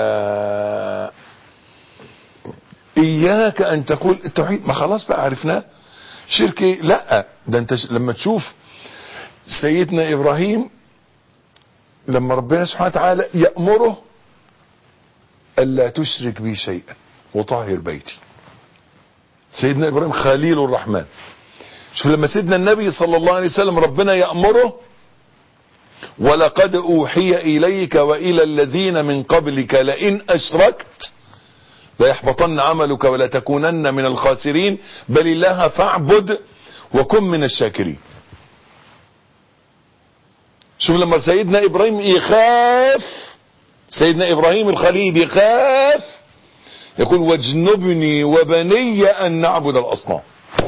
إياك أن تقول التوحيد ما خلاص بقى عرفناه، شركي، لا. ده أنت لما تشوف سيدنا إبراهيم لما ربنا سبحانه وتعالى يأمره ألا تشرك بي شيئا وطهر بيتي، سيدنا إبراهيم خليل الرحمن. شوف لما سيدنا النبي صلى الله عليه وسلم ربنا يأمره ولقد أوحي إليك وإلى الذين من قبلك لئن أشركت ليحبطن عملك ولا تكونن من الخاسرين بل الله فاعبد وكن من الشاكرين. شوف لما سيدنا إبراهيم يخاف، سيدنا إبراهيم الخليل يخاف، يقول واجنبني وبني أن نعبد الأصنام.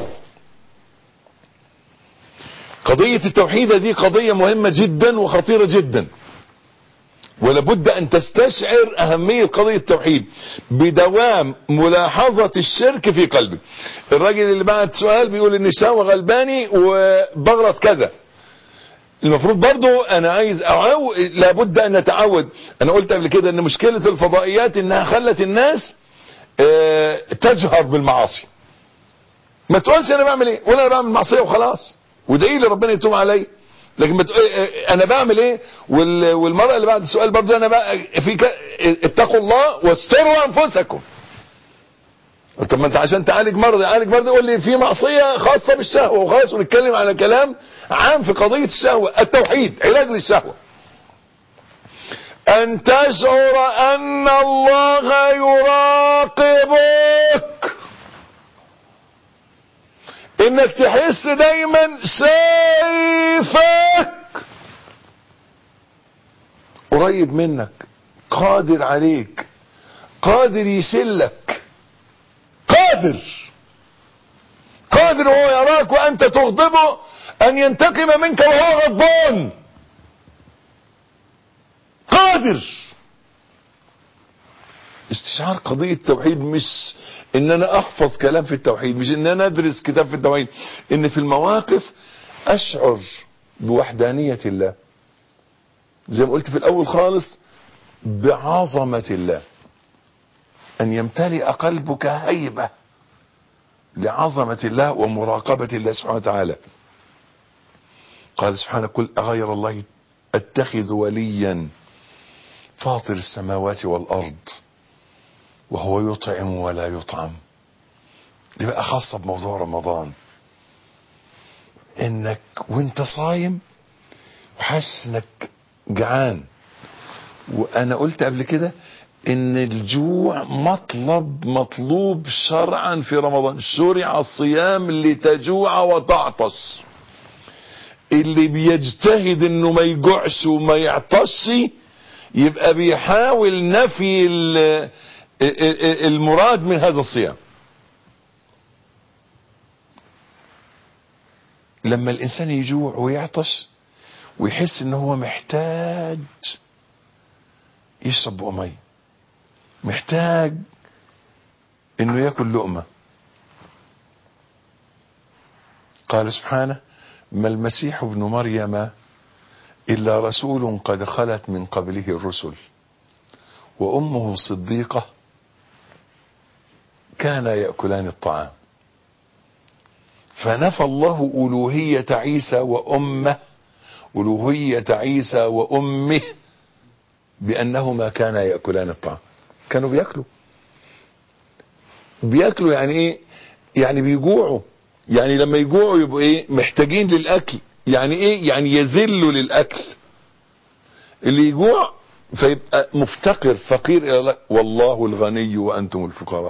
قضية التوحيد دي قضية مهمة جدا وخطيرة جدا، ولابد أن تستشعر أهمية قضية التوحيد بدوام ملاحظة الشرك في قلبك. الراجل اللي بعت سؤال بيقول إن الشهوة غلباني وبغلط كذا، المفروض برضو أنا عايز أعو... لابد أن نتعود. أنا قلت قبل كده أن مشكلة الفضائيات إنها خلت الناس اه تجهر بالمعاصي. ما تقولش أنا بعمل إيه، ولا أنا بعمل معصية وخلاص ودعي لي ربنا يتوب علي. لكن بتقول انا بعمل ايه، والمرأة اللي بعد السؤال برضو انا بقى في ك... اتقوا الله واستروا انفسكم. طب ما انت عشان تعالج مرض عالج مرض يقول لي في معصية خاصة بالشهوة وخلاص، ونتكلم على كلام عام في قضية الشهوة. التوحيد علاج للشهوة، ان تشعر ان الله يراقبك، انك تحس دايما شايفك، قريب منك، قادر عليك، قادر يسلك، قادر قادر وهو يراك وانت تغضبه ان ينتقم منك وهو غضبان، قادر. استشعار قضية التوحيد مش ان انا احفظ كلام في التوحيد، مش ان انا ادرس كتاب في التوحيد، ان في المواقف اشعر بوحدانية الله، زي ما قلت في الاول خالص، بعظمة الله، ان يمتلئ قلبك هيبة لعظمة الله ومراقبة الله سبحانه وتعالى. قال سبحانه قل أغير الله اتخذ وليا فاطر السماوات والارض وهو يطعم ولا يطعم. دي بقى خاصة بموضوع رمضان، انك وانت صايم وحاسس انك جعان. وانا قلت قبل كده ان الجوع مطلب مطلوب شرعا في رمضان، شرع الصيام لتجوع وتعطش. اللي بيجتهد انه ما يجوعش وما يعطش يبقى بيحاول نفي المراد من هذا الصيام. لما الانسان يجوع ويعطش ويحس ان هو محتاج يشرب بقى ميه، محتاج انه ياكل لقمه. قال سبحانه: ما المسيح ابن مريم الا رسول قد خلت من قبله الرسل وامه صديقه كانا ياكلان الطعام. فنفى الله الوهيه عيسى وامه الوهيه عيسى وامه بانهما كانا ياكلان الطعام. كانوا بياكلوا بياكلوا يعني ايه؟ يعني بيجوعوا، يعني لما يجوعوا يبقوا ايه؟ محتاجين للاكل. يعني ايه؟ يعني يذلوا للاكل. اللي يجوع فيبقى مفتقر فقير الى الله. والله الغني وانتم الفقراء.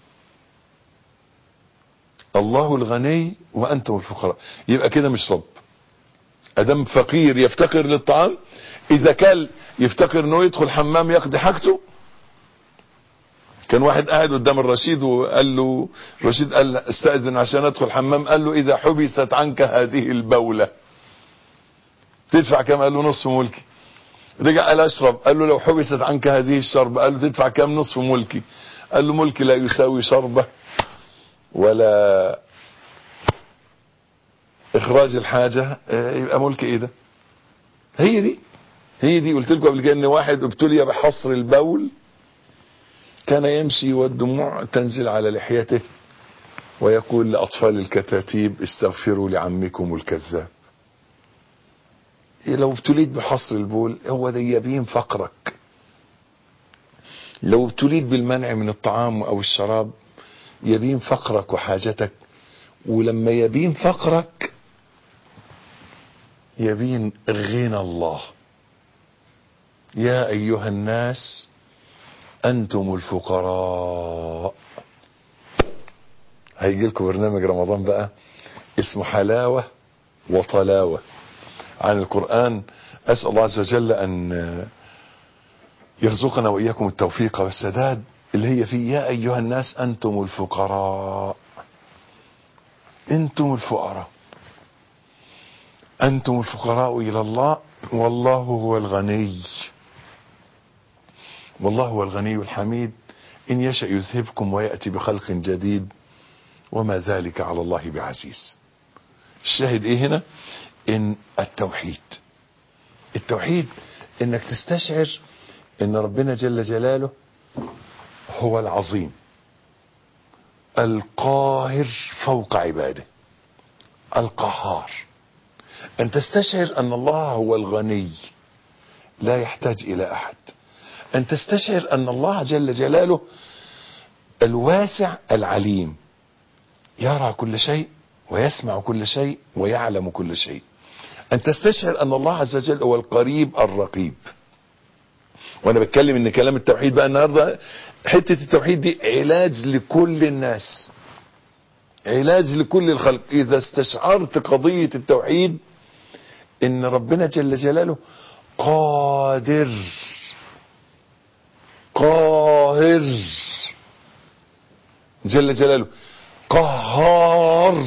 الله الغني وانتم الفقراء، يبقى كده مش رب. ادم فقير يفتقر للطعام، اذا كان يفتقر انه يدخل حمام يقضي حاجته. كان واحد قاعد قدام الرشيد وقال له، الرشيد قال استأذن عشان ادخل حمام. قال له: اذا حبست عنك هذه البولة تدفع كم؟ قال له: نصف ملكي. رجع قال: اشرب. قال له: لو حبست عنك هذه الشربة. قال له: تدفع كم؟ نصف ملكي. قال له: ملكي لا يساوي شربة ولا اخراج الحاجة، يبقى ملك ايه ده؟ هي دي هي دي قلت لكم قبل كده ان واحد ابتلي بحصر البول، كان يمشي والدموع تنزل على لحيته ويقول لأطفال الكتاتيب: استغفروا لعمكم الكذاب. لو ابتليت بحصر البول هو ده يبين فقرك. لو ابتليت بالمنع من الطعام او الشراب يبين فقرك وحاجتك. ولما يبين فقرك يبين غنى الله. يا ايها الناس انتم الفقراء. هيجي لكم برنامج رمضان بقى اسمه حلاوة وطلاوة عن القرآن. اسأل الله عز وجل ان يرزقنا واياكم التوفيق والسداد، اللي هي فيه يا ايها الناس انتم الفقراء. انتم الفقراء، انتم الفقراء الى الله والله هو الغني. والله هو الغني الحميد، ان يشأ يذهبكم ويأتي بخلق جديد وما ذلك على الله بعزيز. الشاهد ايه هنا؟ ان التوحيد التوحيد انك تستشعر ان ربنا جل جلاله هو العظيم القاهر فوق عباده القهار. ان تستشعر ان الله هو الغني لا يحتاج الى احد. ان تستشعر ان الله جل جلاله الواسع العليم، يرى كل شيء ويسمع كل شيء ويعلم كل شيء. ان تستشعر ان الله عز وجل هو القريب الرقيب. وانا بتكلم ان كلام التوحيد بقى النهارده، حته التوحيد دي علاج لكل الناس، علاج لكل الخلق. اذا استشعرت قضيه التوحيد ان ربنا جل جلاله قادر قاهر جل جلاله قهار،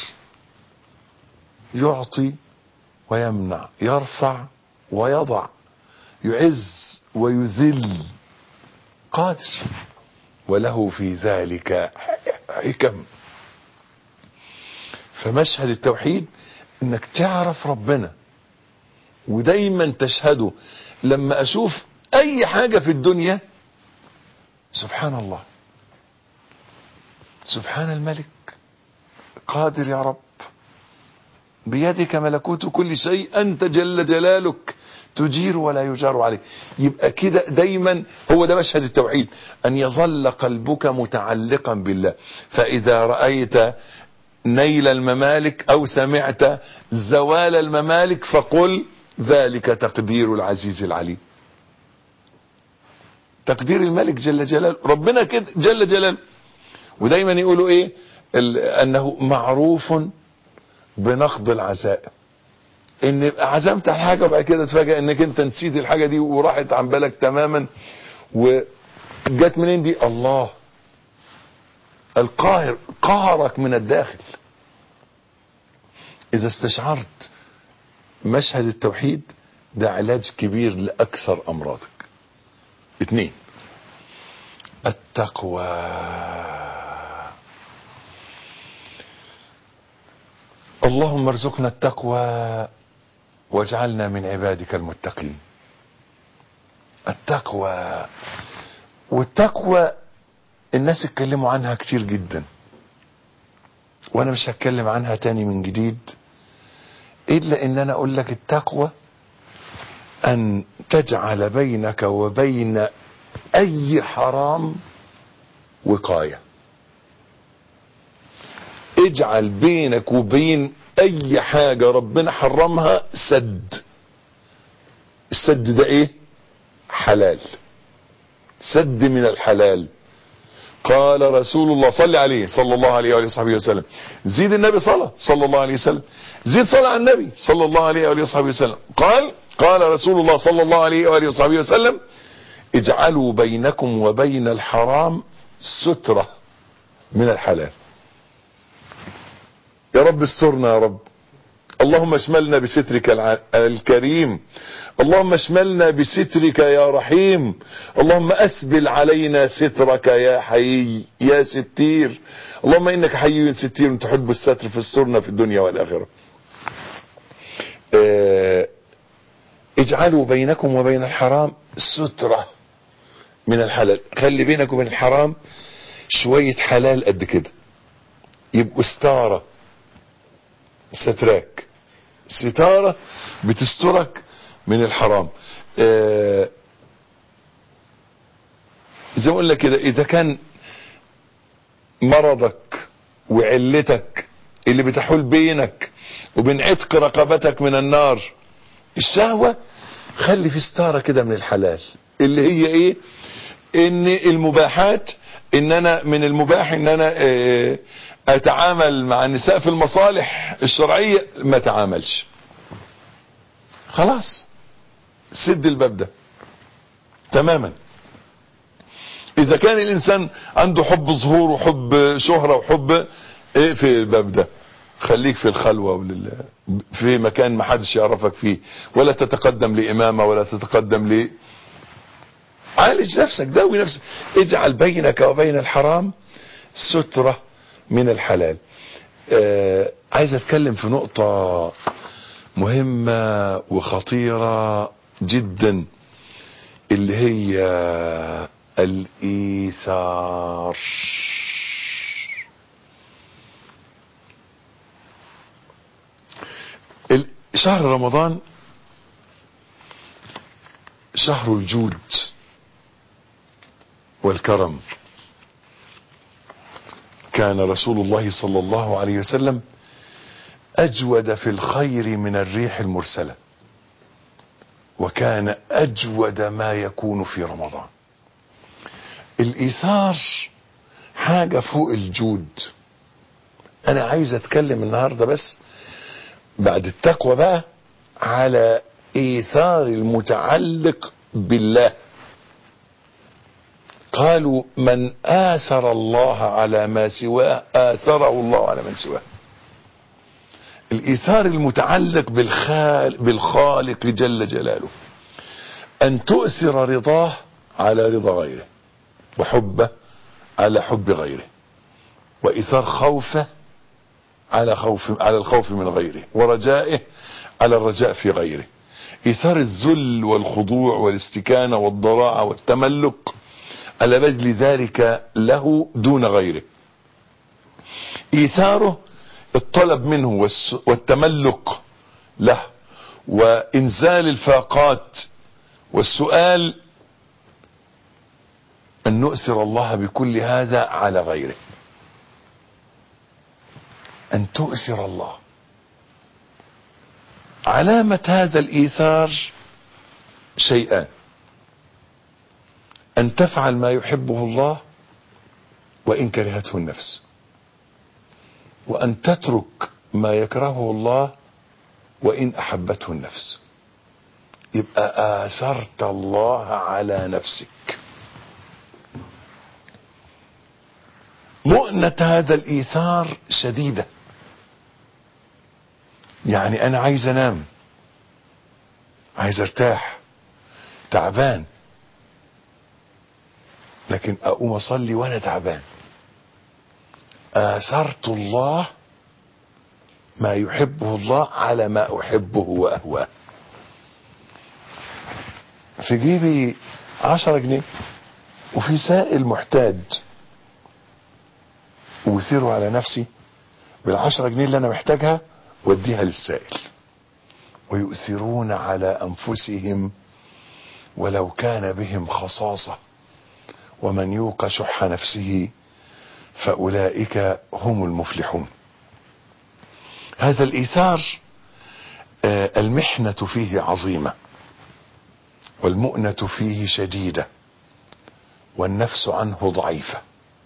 يعطي ويمنع، يرفع ويضع، يعز ويذل، قادر وله في ذلك حكم. فمشهد التوحيد انك تعرف ربنا ودايما تشهده. لما اشوف اي حاجة في الدنيا سبحان الله، سبحان الملك، قادر يا رب، بيدك ملكوت كل شيء، انت جل جلالك تجير ولا يجار عليك. يبقى كده دايما هو ده مشهد التوحيد، ان يظل قلبك متعلقا بالله. فاذا رأيت نيل الممالك او سمعت زوال الممالك فقل ذلك تقدير العزيز العليم. تقدير الملك جل جلاله، ربنا كده جل جلاله. ودايما يقولوا ايه؟ انه معروف بنقض العزائم. ان يبقى عزمت على حاجه وبعد كده تفاجئ انك انت نسيت الحاجه دي وراحت عن بالك تماما. وجت منين دي؟ الله القاهر قهرك من الداخل. اذا استشعرت مشهد التوحيد ده علاج كبير لاكثر امراضك. اتنين، التقوى. اللهم ارزقنا التقوى واجعلنا من عبادك المتقين. التقوى، والتقوى الناس اتكلموا عنها كتير جدا، وانا مش هتكلم عنها تاني من جديد، الا ان انا اقول لك التقوى ان تجعل بينك وبين اي حرام وقاية. اجعل بينك وبين اي حاجة ربنا حرمها سد. السد ده ايه؟ حلال، سد من الحلال. قال رسول الله صلى عليه صلى الله عليه وآله وصحبه وسلم، زيد النبي صلى صلى الله عليه وسلم، زيد صلى على النبي صلى الله عليه وآله وصحبه وسلم. قال قال رسول الله صلى الله عليه وآله وصحبه وسلم، اجعلوا بينكم وبين الحرام سترة من الحلال. يا رب استرنا يا رب. اللهم اشملنا بسترك الكريم، اللهم اشملنا بسترك يا رحيم، اللهم اسبل علينا سترك يا حي يا ستير. اللهم انك حي ستير تحب الستر، فاسترنا في الدنيا والاخره. اه اجعلوا بينكم وبين الحرام سترة من الحلال. خلي بينك وبين الحرام شوية حلال قد كده، يبقوا ستارة ستراك، ستارة بتسترك من الحرام. آه زي ما اقول لك كده، اذا كان مرضك وعلتك اللي بتحول بينك وبين عتق رقبتك من النار الشهوة، خلي في ستارة كده من الحلال، اللي هي ايه؟ ان المباحات، ان انا من المباح ان انا آه اتعامل مع النساء في المصالح الشرعية، ما تعاملش. خلاص سد الباب ده تماما. اذا كان الانسان عنده حب ظهور وحب شهرة وحب، اقفل الباب ده، خليك في الخلوة ولل... في مكان ما حدش يعرفك فيه، ولا تتقدم لامامة ولا تتقدم ل عالج نفسك، داوي نفسك. اجعل بينك وبين الحرام سترة من الحلال. آه عايز اتكلم في نقطة مهمة وخطيرة جدا، اللي هي الإيثار. شهر رمضان شهر الجود والكرم. كان رسول الله صلى الله عليه وسلم أجود في الخير من الريح المرسلة، وكان أجود ما يكون في رمضان. الإيثار حاجة فوق الجود. أنا عايز أتكلم النهاردة بس بعد التقوى بقى على إيثار المتعلق بالله. قالوا من آثر الله على ما سواه آثره الله على من سواه. الإيثار المتعلق بالخالق, بالخالق جل جلاله، أن تؤثر رضاه على رضا غيره، وحبه على حب غيره، وإيثار خوفه على خوف على الخوف من غيره، ورجائه على الرجاء في غيره. إيثار الذل والخضوع والاستكانة والضراعة والتملك على بذل ذلك له دون غيره. إيثاره الطلب منه والتملك له، وإنزال الفاقات والسؤال، أن نؤثر الله بكل هذا على غيره. أن تؤثر الله. علامة هذا الإيثار شيئان: أن تفعل ما يحبه الله وإن كرهته النفس، وأن تترك ما يكرهه الله وإن أحبته النفس. يبقى آثرت الله على نفسك. مؤنة هذا الإيثار شديدة. يعني أنا عايز أنام، عايز أرتاح، تعبان، لكن اقوم اصلي وانا تعبان. اثرت الله ما يحبه الله على ما احبه واهواه. في جيبي عشرة جنيه وفي سائل محتاج، ويثيروا على نفسي بالعشرة جنيه اللي انا محتاجها واديها للسائل. ويؤثرون على انفسهم ولو كان بهم خصاصة ومن يوق شح نفسه فاولئك هم المفلحون. هذا الايثار المحنة فيه عظيمة والمؤنة فيه شديدة والنفس عنه ضعيفة.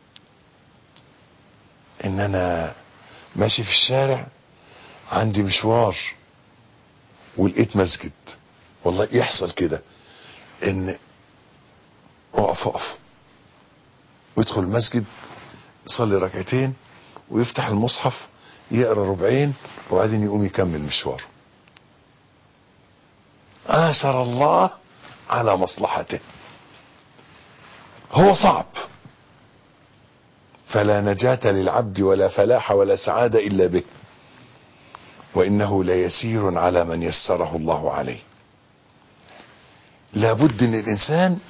ان انا ماشي في الشارع عندي مشوار ولقيت مسجد، والله يحصل كده ان اقف اقف ويدخل المسجد يصلي ركعتين ويفتح المصحف يقرا ربعين وبعدين يقوم يكمل مشواره. آثر الله على مصلحته. هو صعب، فلا نجاة للعبد ولا فلاح ولا سعادة إلا به، وإنه ليسير على من يسره الله عليه. لابد ان الانسان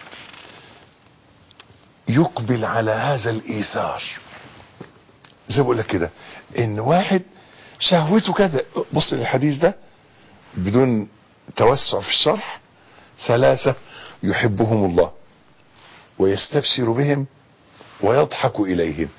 يقبل على هذا الايثار. زي بقول لك كده ان واحد شهوته كذا، بص للحديث ده بدون توسع في الشرح: ثلاثة يحبهم الله ويستبشر بهم ويضحك إليهم.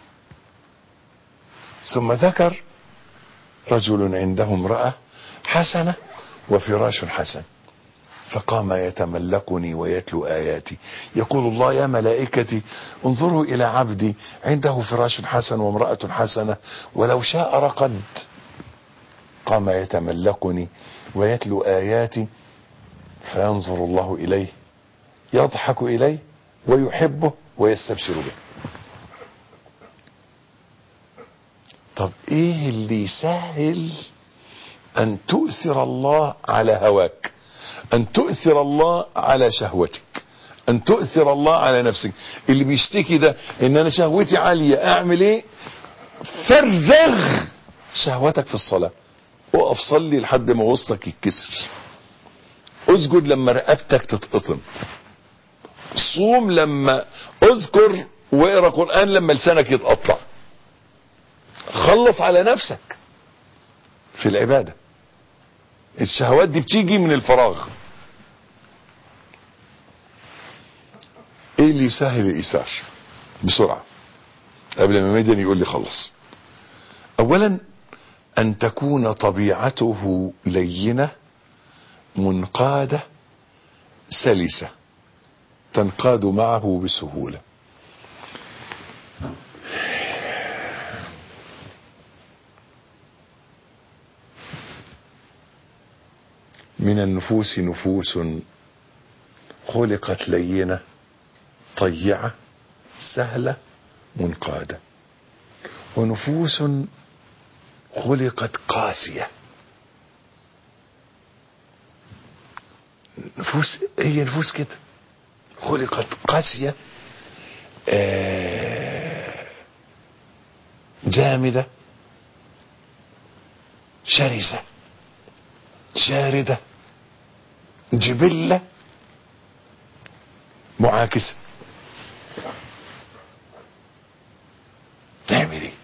ثم ذكر: رجل عنده امرأة حسنة وفراش حسن فقام يتملكني ويتلو آياتي يقول الله: يا ملائكتي انظروا إلى عبدي عنده فراش حسن وامرأة حسنة ولو شاء رقد. قام يتملكني ويتلو آياتي فينظر الله إليه يضحك إليه ويحبه ويستبشر به. طب ايه اللي يسهل ان تؤثر الله على هواك، ان تؤثر الله على شهوتك، ان تؤثر الله على نفسك؟ اللي بيشتكي ده ان انا شهوتي عالية، اعمل ايه؟ فرغ شهوتك في الصلاة، وقف صلي لحد ما وسطك يتكسر، اسجد لما رقبتك تتقطم، صوم لما اذكر واقرا قرآن لما لسانك يتقطع. خلص على نفسك في العبادة. الشهوات دي بتيجي من الفراغ. ايه اللي يسهل الايثار؟ بسرعة قبل ما ميدان يقول لي خلص. اولا ان تكون طبيعته لينة منقادة سلسة تنقاد معه بسهولة. من النفوس نفوس خلقت لينة طيعة سهلة منقادة، ونفوس خلقت قاسية. نفوس هي نفوس كده خلقت قاسية جامدة شرسة شاردة جبلة معاكسة. تعمل ايه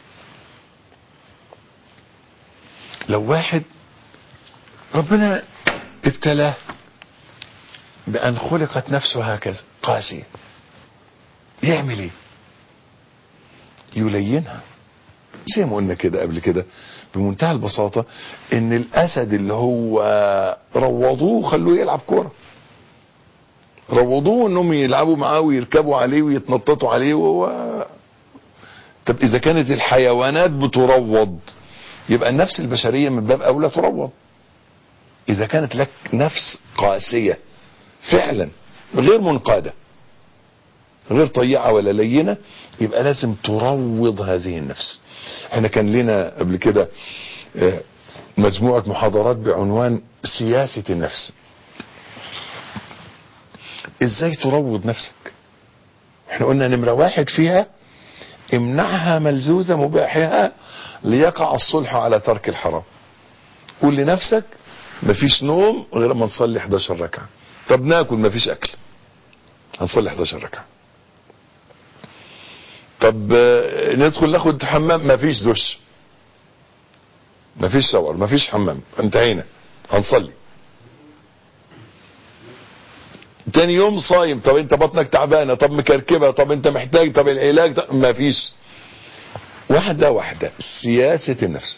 لو واحد ربنا ابتلاه بأن خلقت نفسه هكذا قاسية؟ يعمل ايه؟ يلينها. زي ما قلنا كده قبل كده بمنتهى البساطة ان الاسد اللي هو روضوه خلوه يلعب كورة، روضوه انهم يلعبوا معاه ويركبوا عليه ويتنططوا عليه وهو. طب اذا كانت الحيوانات بتروض يبقى النفس البشرية من باب اولى تروض. اذا كانت لك نفس قاسية فعلا غير منقادة غير طيعة ولا لينة يبقى لازم تروض هذه النفس. احنا كان لنا قبل كده مجموعة محاضرات بعنوان سياسة النفس. ازاي تروض نفسك؟ احنا قلنا نمرة واحد فيها امنعها ملزوزة مباحها ليقع الصلح على ترك الحرام. قول لنفسك مفيش نوم غير ما نصلي احداشر ركعة. طب ناكل، مفيش اكل، هنصلي احداشر ركعة. طب ندخل ناخد حمام، مفيش دش، مفيش شاور، مفيش حمام، انتهينا، هنصلي. تاني يوم صايم، طب انت بطنك تعبانه، طب مكركبه، طب انت محتاج، طب العلاج، طب مفيش. واحده واحده، سياسه النفس.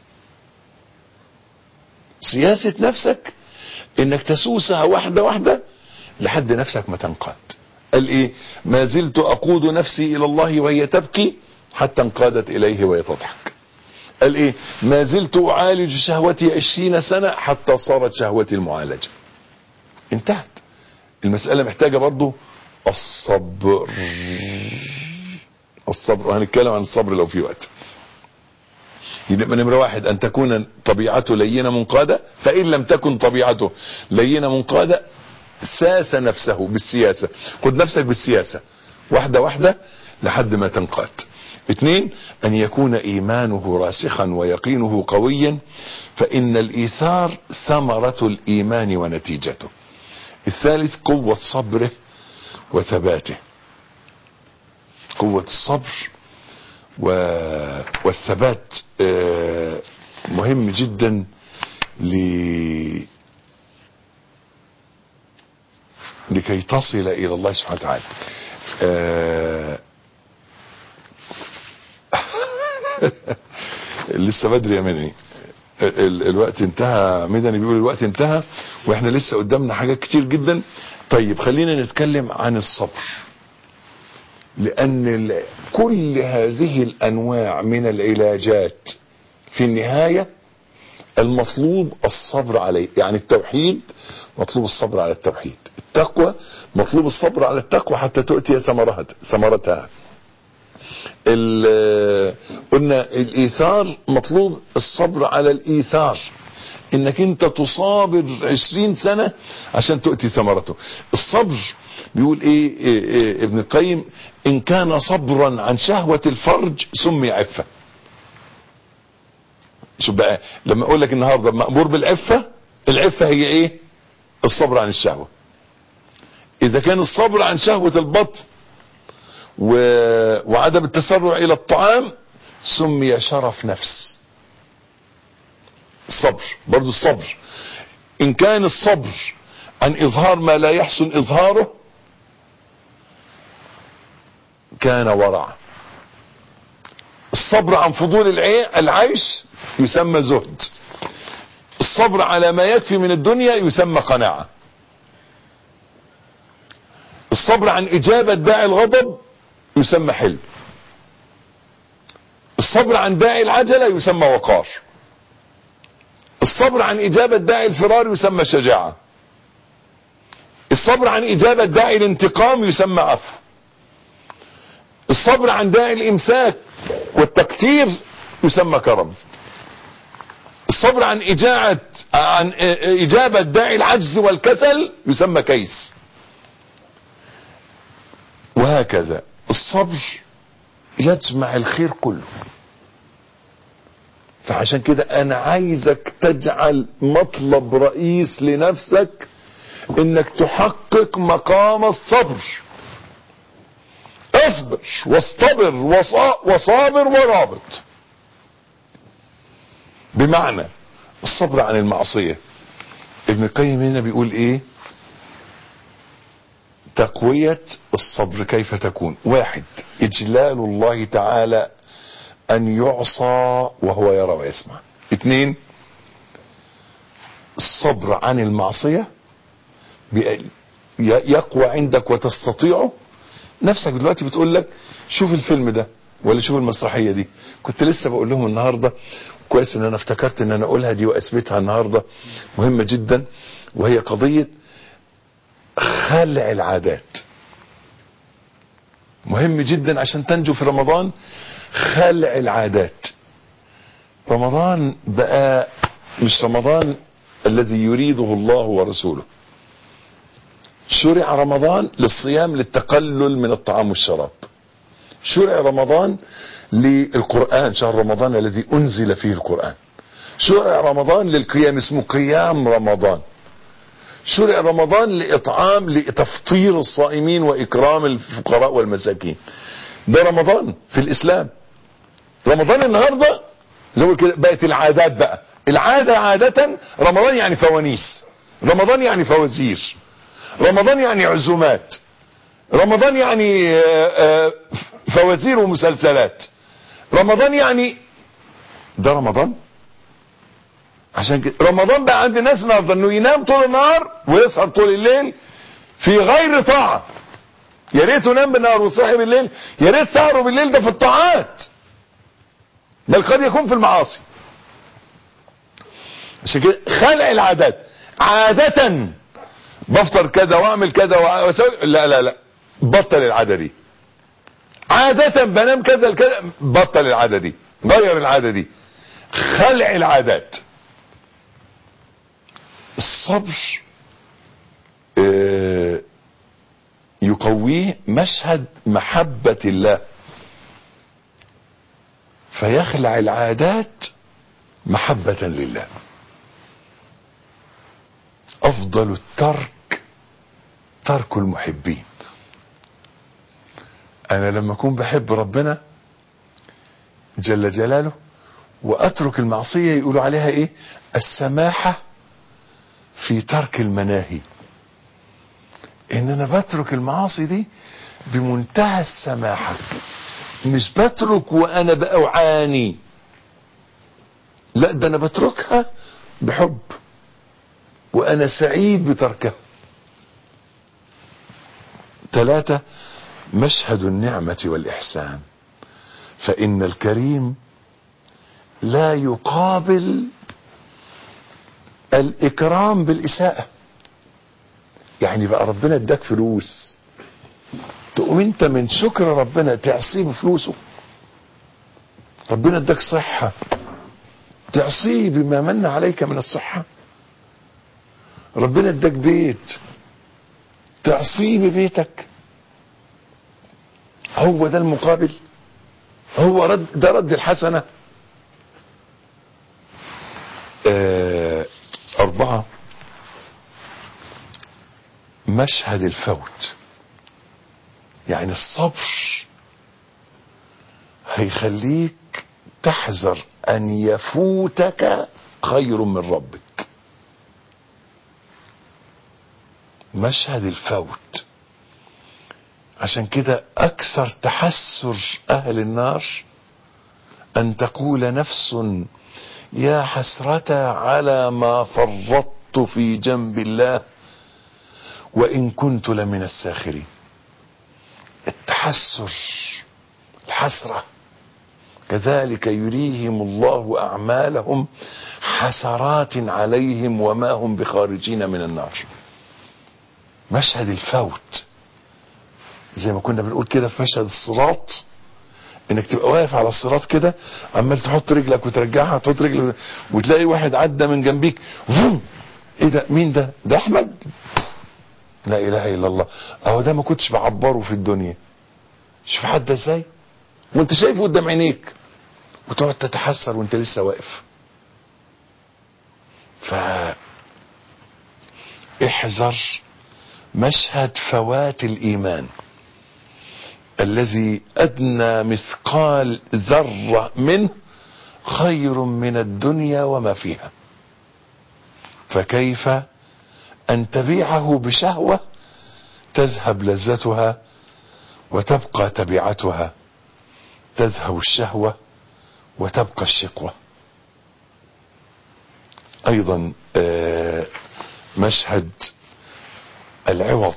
سياسه نفسك انك تسوسها واحده واحده لحد نفسك ما تنقاد. قال ايه؟ ما زلت اقود نفسي الى الله وهي تبكي حتى انقادت اليه وهي تضحك. قال ايه؟ ما زلت اعالج شهوتي عشرين سنة حتى صارت شهوتي المعالجة. انتهت المسألة. محتاجة برضو الصبر. الصبر، وهنتكلم عن الصبر لو في وقت. يبقى نمرة واحد ان تكون طبيعته لينة منقادة، فان لم تكن طبيعته لينة منقادة ساس نفسه بالسياسة. خد نفسك بالسياسة واحدة واحدة لحد ما تنقاد. اثنين، ان يكون ايمانه راسخا ويقينه قويا، فان الايثار ثمرة الايمان ونتيجته. الثالث، قوة صبره وثباته. قوة الصبر و... والثبات مهم جدا ل... لكي تصل الى الله سبحانه وتعالى. آه لسه بدري يا مدني، ال الوقت انتهى. مدني بيقول الوقت انتهى واحنا لسه قدامنا حاجات كتير جدا. طيب خلينا نتكلم عن الصبر، لان كل هذه الانواع من العلاجات في النهاية المطلوب الصبر عليه. يعني التوحيد مطلوب الصبر على التوحيد، التقوى مطلوب الصبر على التقوى حتى تؤتي ثمرها ثمرتها. قلنا الايثار مطلوب الصبر على الايثار، انك انت تصابر عشرين سنة عشان تؤتي ثمرته. الصبر بيقول ايه, إيه, إيه ابن القيم؟ ان كان صبرا عن شهوة الفرج سمي عفة. شوف بقى، لما اقول لك النهاردة مأمور بالعفة، العفة هي ايه؟ الصبر عن الشهوة. اذا كان الصبر عن شهوة البطن و... وعدم التسرع الى الطعام سمي شرف نفس. الصبر برضو الصبر. ان كان الصبر عن اظهار ما لا يحسن اظهاره كان ورع. الصبر عن فضول العيش يسمى زهد. الصبر على ما يكفي من الدنيا يسمى قناعة. الصبر عن اجابة داعي الغضب يسمى حلم. الصبر عن داعي العجلة يسمى وقار. الصبر عن اجابة داعي الفرار يسمى شجاعة. الصبر عن اجابة داعي الانتقام يسمى عفو. الصبر عن داعي الامساك والتقتير يسمى كرم. الصبر عن اجابة عن اجابة داعي العجز والكسل يسمى كيس. وهكذا الصبر يجمع الخير كله. فعشان كده انا عايزك تجعل مطلب رئيس لنفسك انك تحقق مقام الصبر. اصبر واصطبر وصابر ورابط. بمعنى الصبر عن المعصية. ابن القيم هنا بيقول ايه؟ تقوية الصبر كيف تكون؟ واحد، اجلال الله تعالى ان يعصى وهو يرى ويسمع. اثنين، الصبر عن المعصية يقوى عندك وتستطيعه. نفسك دلوقتي بتقول لك شوف الفيلم ده ولا شوف المسرحية دي. كنت لسه بقول لهم النهاردة، كويس ان انا افتكرت ان انا اقولها دي واثبتها النهاردة، مهمة جدا، وهي قضية خلع العادات. مهم جدا عشان تنجو في رمضان. خلع العادات. رمضان بقى مش رمضان الذي يريده الله ورسوله. شرع رمضان للصيام للتقلل من الطعام والشراب. شرع رمضان للقرآن، شهر رمضان الذي أنزل فيه القرآن. شرع رمضان للقيام، اسمه قيام رمضان. شرع رمضان لإطعام لتفطير الصائمين وإكرام الفقراء والمساكين. ده رمضان في الإسلام. رمضان النهاردة زي ما كده بقت العادات بقى. العادة عادة رمضان يعني فوانيس، رمضان يعني فوازير، رمضان يعني عزومات، رمضان يعني فوازير ومسلسلات، رمضان يعني ده رمضان. عشان كده رمضان بقى عند الناس النهارده انه ينام طول النهار ويسهر طول الليل في غير طاعة. يا ريته نام بالنهار وصحي بالليل، يا ريت سهره بالليل ده في الطاعات، بل قد يكون في المعاصي. عشان كده خلع العادات. عادة بفطر كذا واعمل كذا واسوي، لا لا لا، بطل العادة دي. عادة بنام كذا كذا، بطل العادة دي، غير العادة دي. خلع العادات. الصبر آه يقويه مشهد محبة الله، فيخلع العادات محبة لله. افضل الترك ترك المحبين. انا لما اكون بحب ربنا جل جلاله واترك المعصية، يقولوا عليها ايه؟ السماحة في ترك المناهي. ان انا بترك المعاصي دي بمنتهى السماحة، مش بترك وانا بأوعاني، لا ده انا بتركها بحب وانا سعيد بتركها. ثلاثة، مشهد النعمة والإحسان. فإن الكريم لا يقابل الإكرام بالإساءة. يعني بقى ربنا اداك فلوس، تقوم انت من شكر ربنا تعصيه بفلوسه. ربنا اداك صحة، تعصيه بما من عليك من الصحة. ربنا اداك بيت، تعصيه ببيتك. هو ده المقابل؟ هو رد ده رد الحسنة. آه أربعة، مشهد الفوت. يعني الصبر هيخليك تحذر أن يفوتك خير من ربك. مشهد الفوت. عشان كده أكثر تحسر أهل النار أن تقول نفس يا حسرة على ما فرطت في جنب الله وإن كنت لمن الساخرين. التحسر، الحسرة. كذلك يريهم الله أعمالهم حسرات عليهم وما هم بخارجين من النار. مشهد الفوت زي ما كنا بنقول كده في مشهد الصراط، انك تبقى واقف على الصراط كده عمال تحط رجلك وترجعها، تحط رجلك وتلاقي واحد عدى من جنبيك، فوم، ايه ده؟ مين ده؟ ده احمد؟ لا اله الا الله. اهو ده ما كنتش بعبره في الدنيا. شوف حد ازاي وانت شايفه قدام عينيك، وتقعد تتحسر وانت لسه واقف. ف احذر مشهد فوات الايمان الذي ادنى مثقال ذرة منه خير من الدنيا وما فيها. فكيف ان تبيعه بشهوة تذهب لذتها وتبقى تبعتها، تذهب الشهوة وتبقى الشقوة. ايضا مشهد العوض.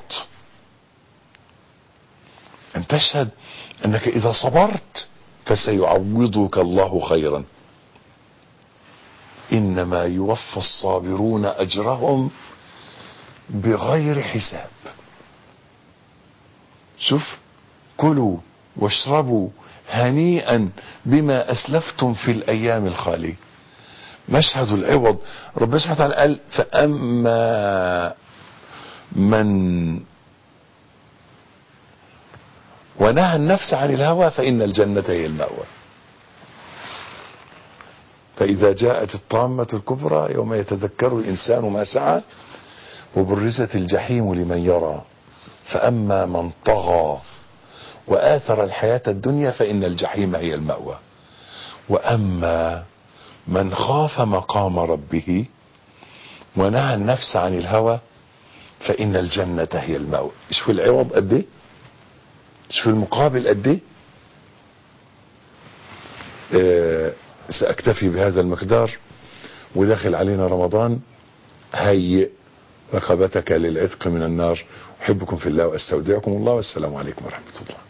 ان تشهد انك اذا صبرت فسيعوضك الله خيرا. انما يوفى الصابرون اجرهم بغير حساب. شوف، كلوا واشربوا هنيئا بما اسلفتم في الايام الخالية. مشهد العوض. ربنا سبحانه وتعالى قال فاما من ونهى النفس عن الهوى فإن الجنة هي المأوى. فإذا جاءت الطامة الكبرى يوم يتذكر الإنسان ما سعى وبرزت الجحيم لمن يرى فأما من طغى وآثر الحياة الدنيا فإن الجحيم هي المأوى. وأما من خاف مقام ربه ونهى النفس عن الهوى فإن الجنة هي المأوى. شوف العوض قد ايه، شوف المقابل قد ايه. آه سأكتفي بهذا المقدار، وداخل علينا رمضان. هيئ رقبتك للعتق من النار. أحبكم في الله وأستودعكم الله، والسلام عليكم ورحمة الله.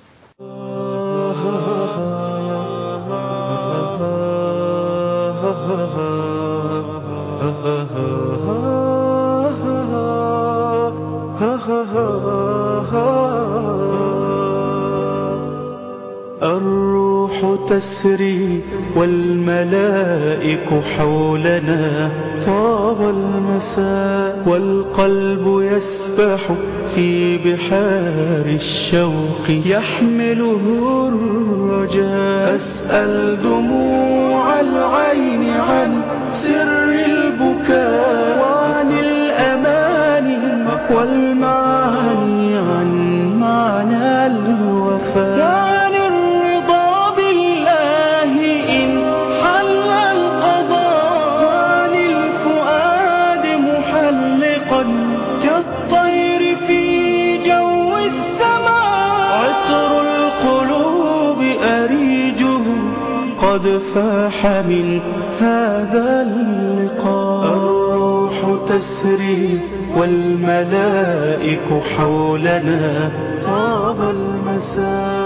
الروح تسري والملائك حولنا طاب المساء، والقلب يسبح في بحار الشوق يحمله الرجاء. أسأل دموع العين عن سر البكاء وعن الأماني والمعاني عن معنى الوفاء، وعن الرضا بالله إن حل القضاء، وعن الفؤاد محلقا كالطير في جو السماء. عطر القلوب أريجه قد فاح من هذا اللقاء. الروح تسري والملائك حولنا طاب المساء.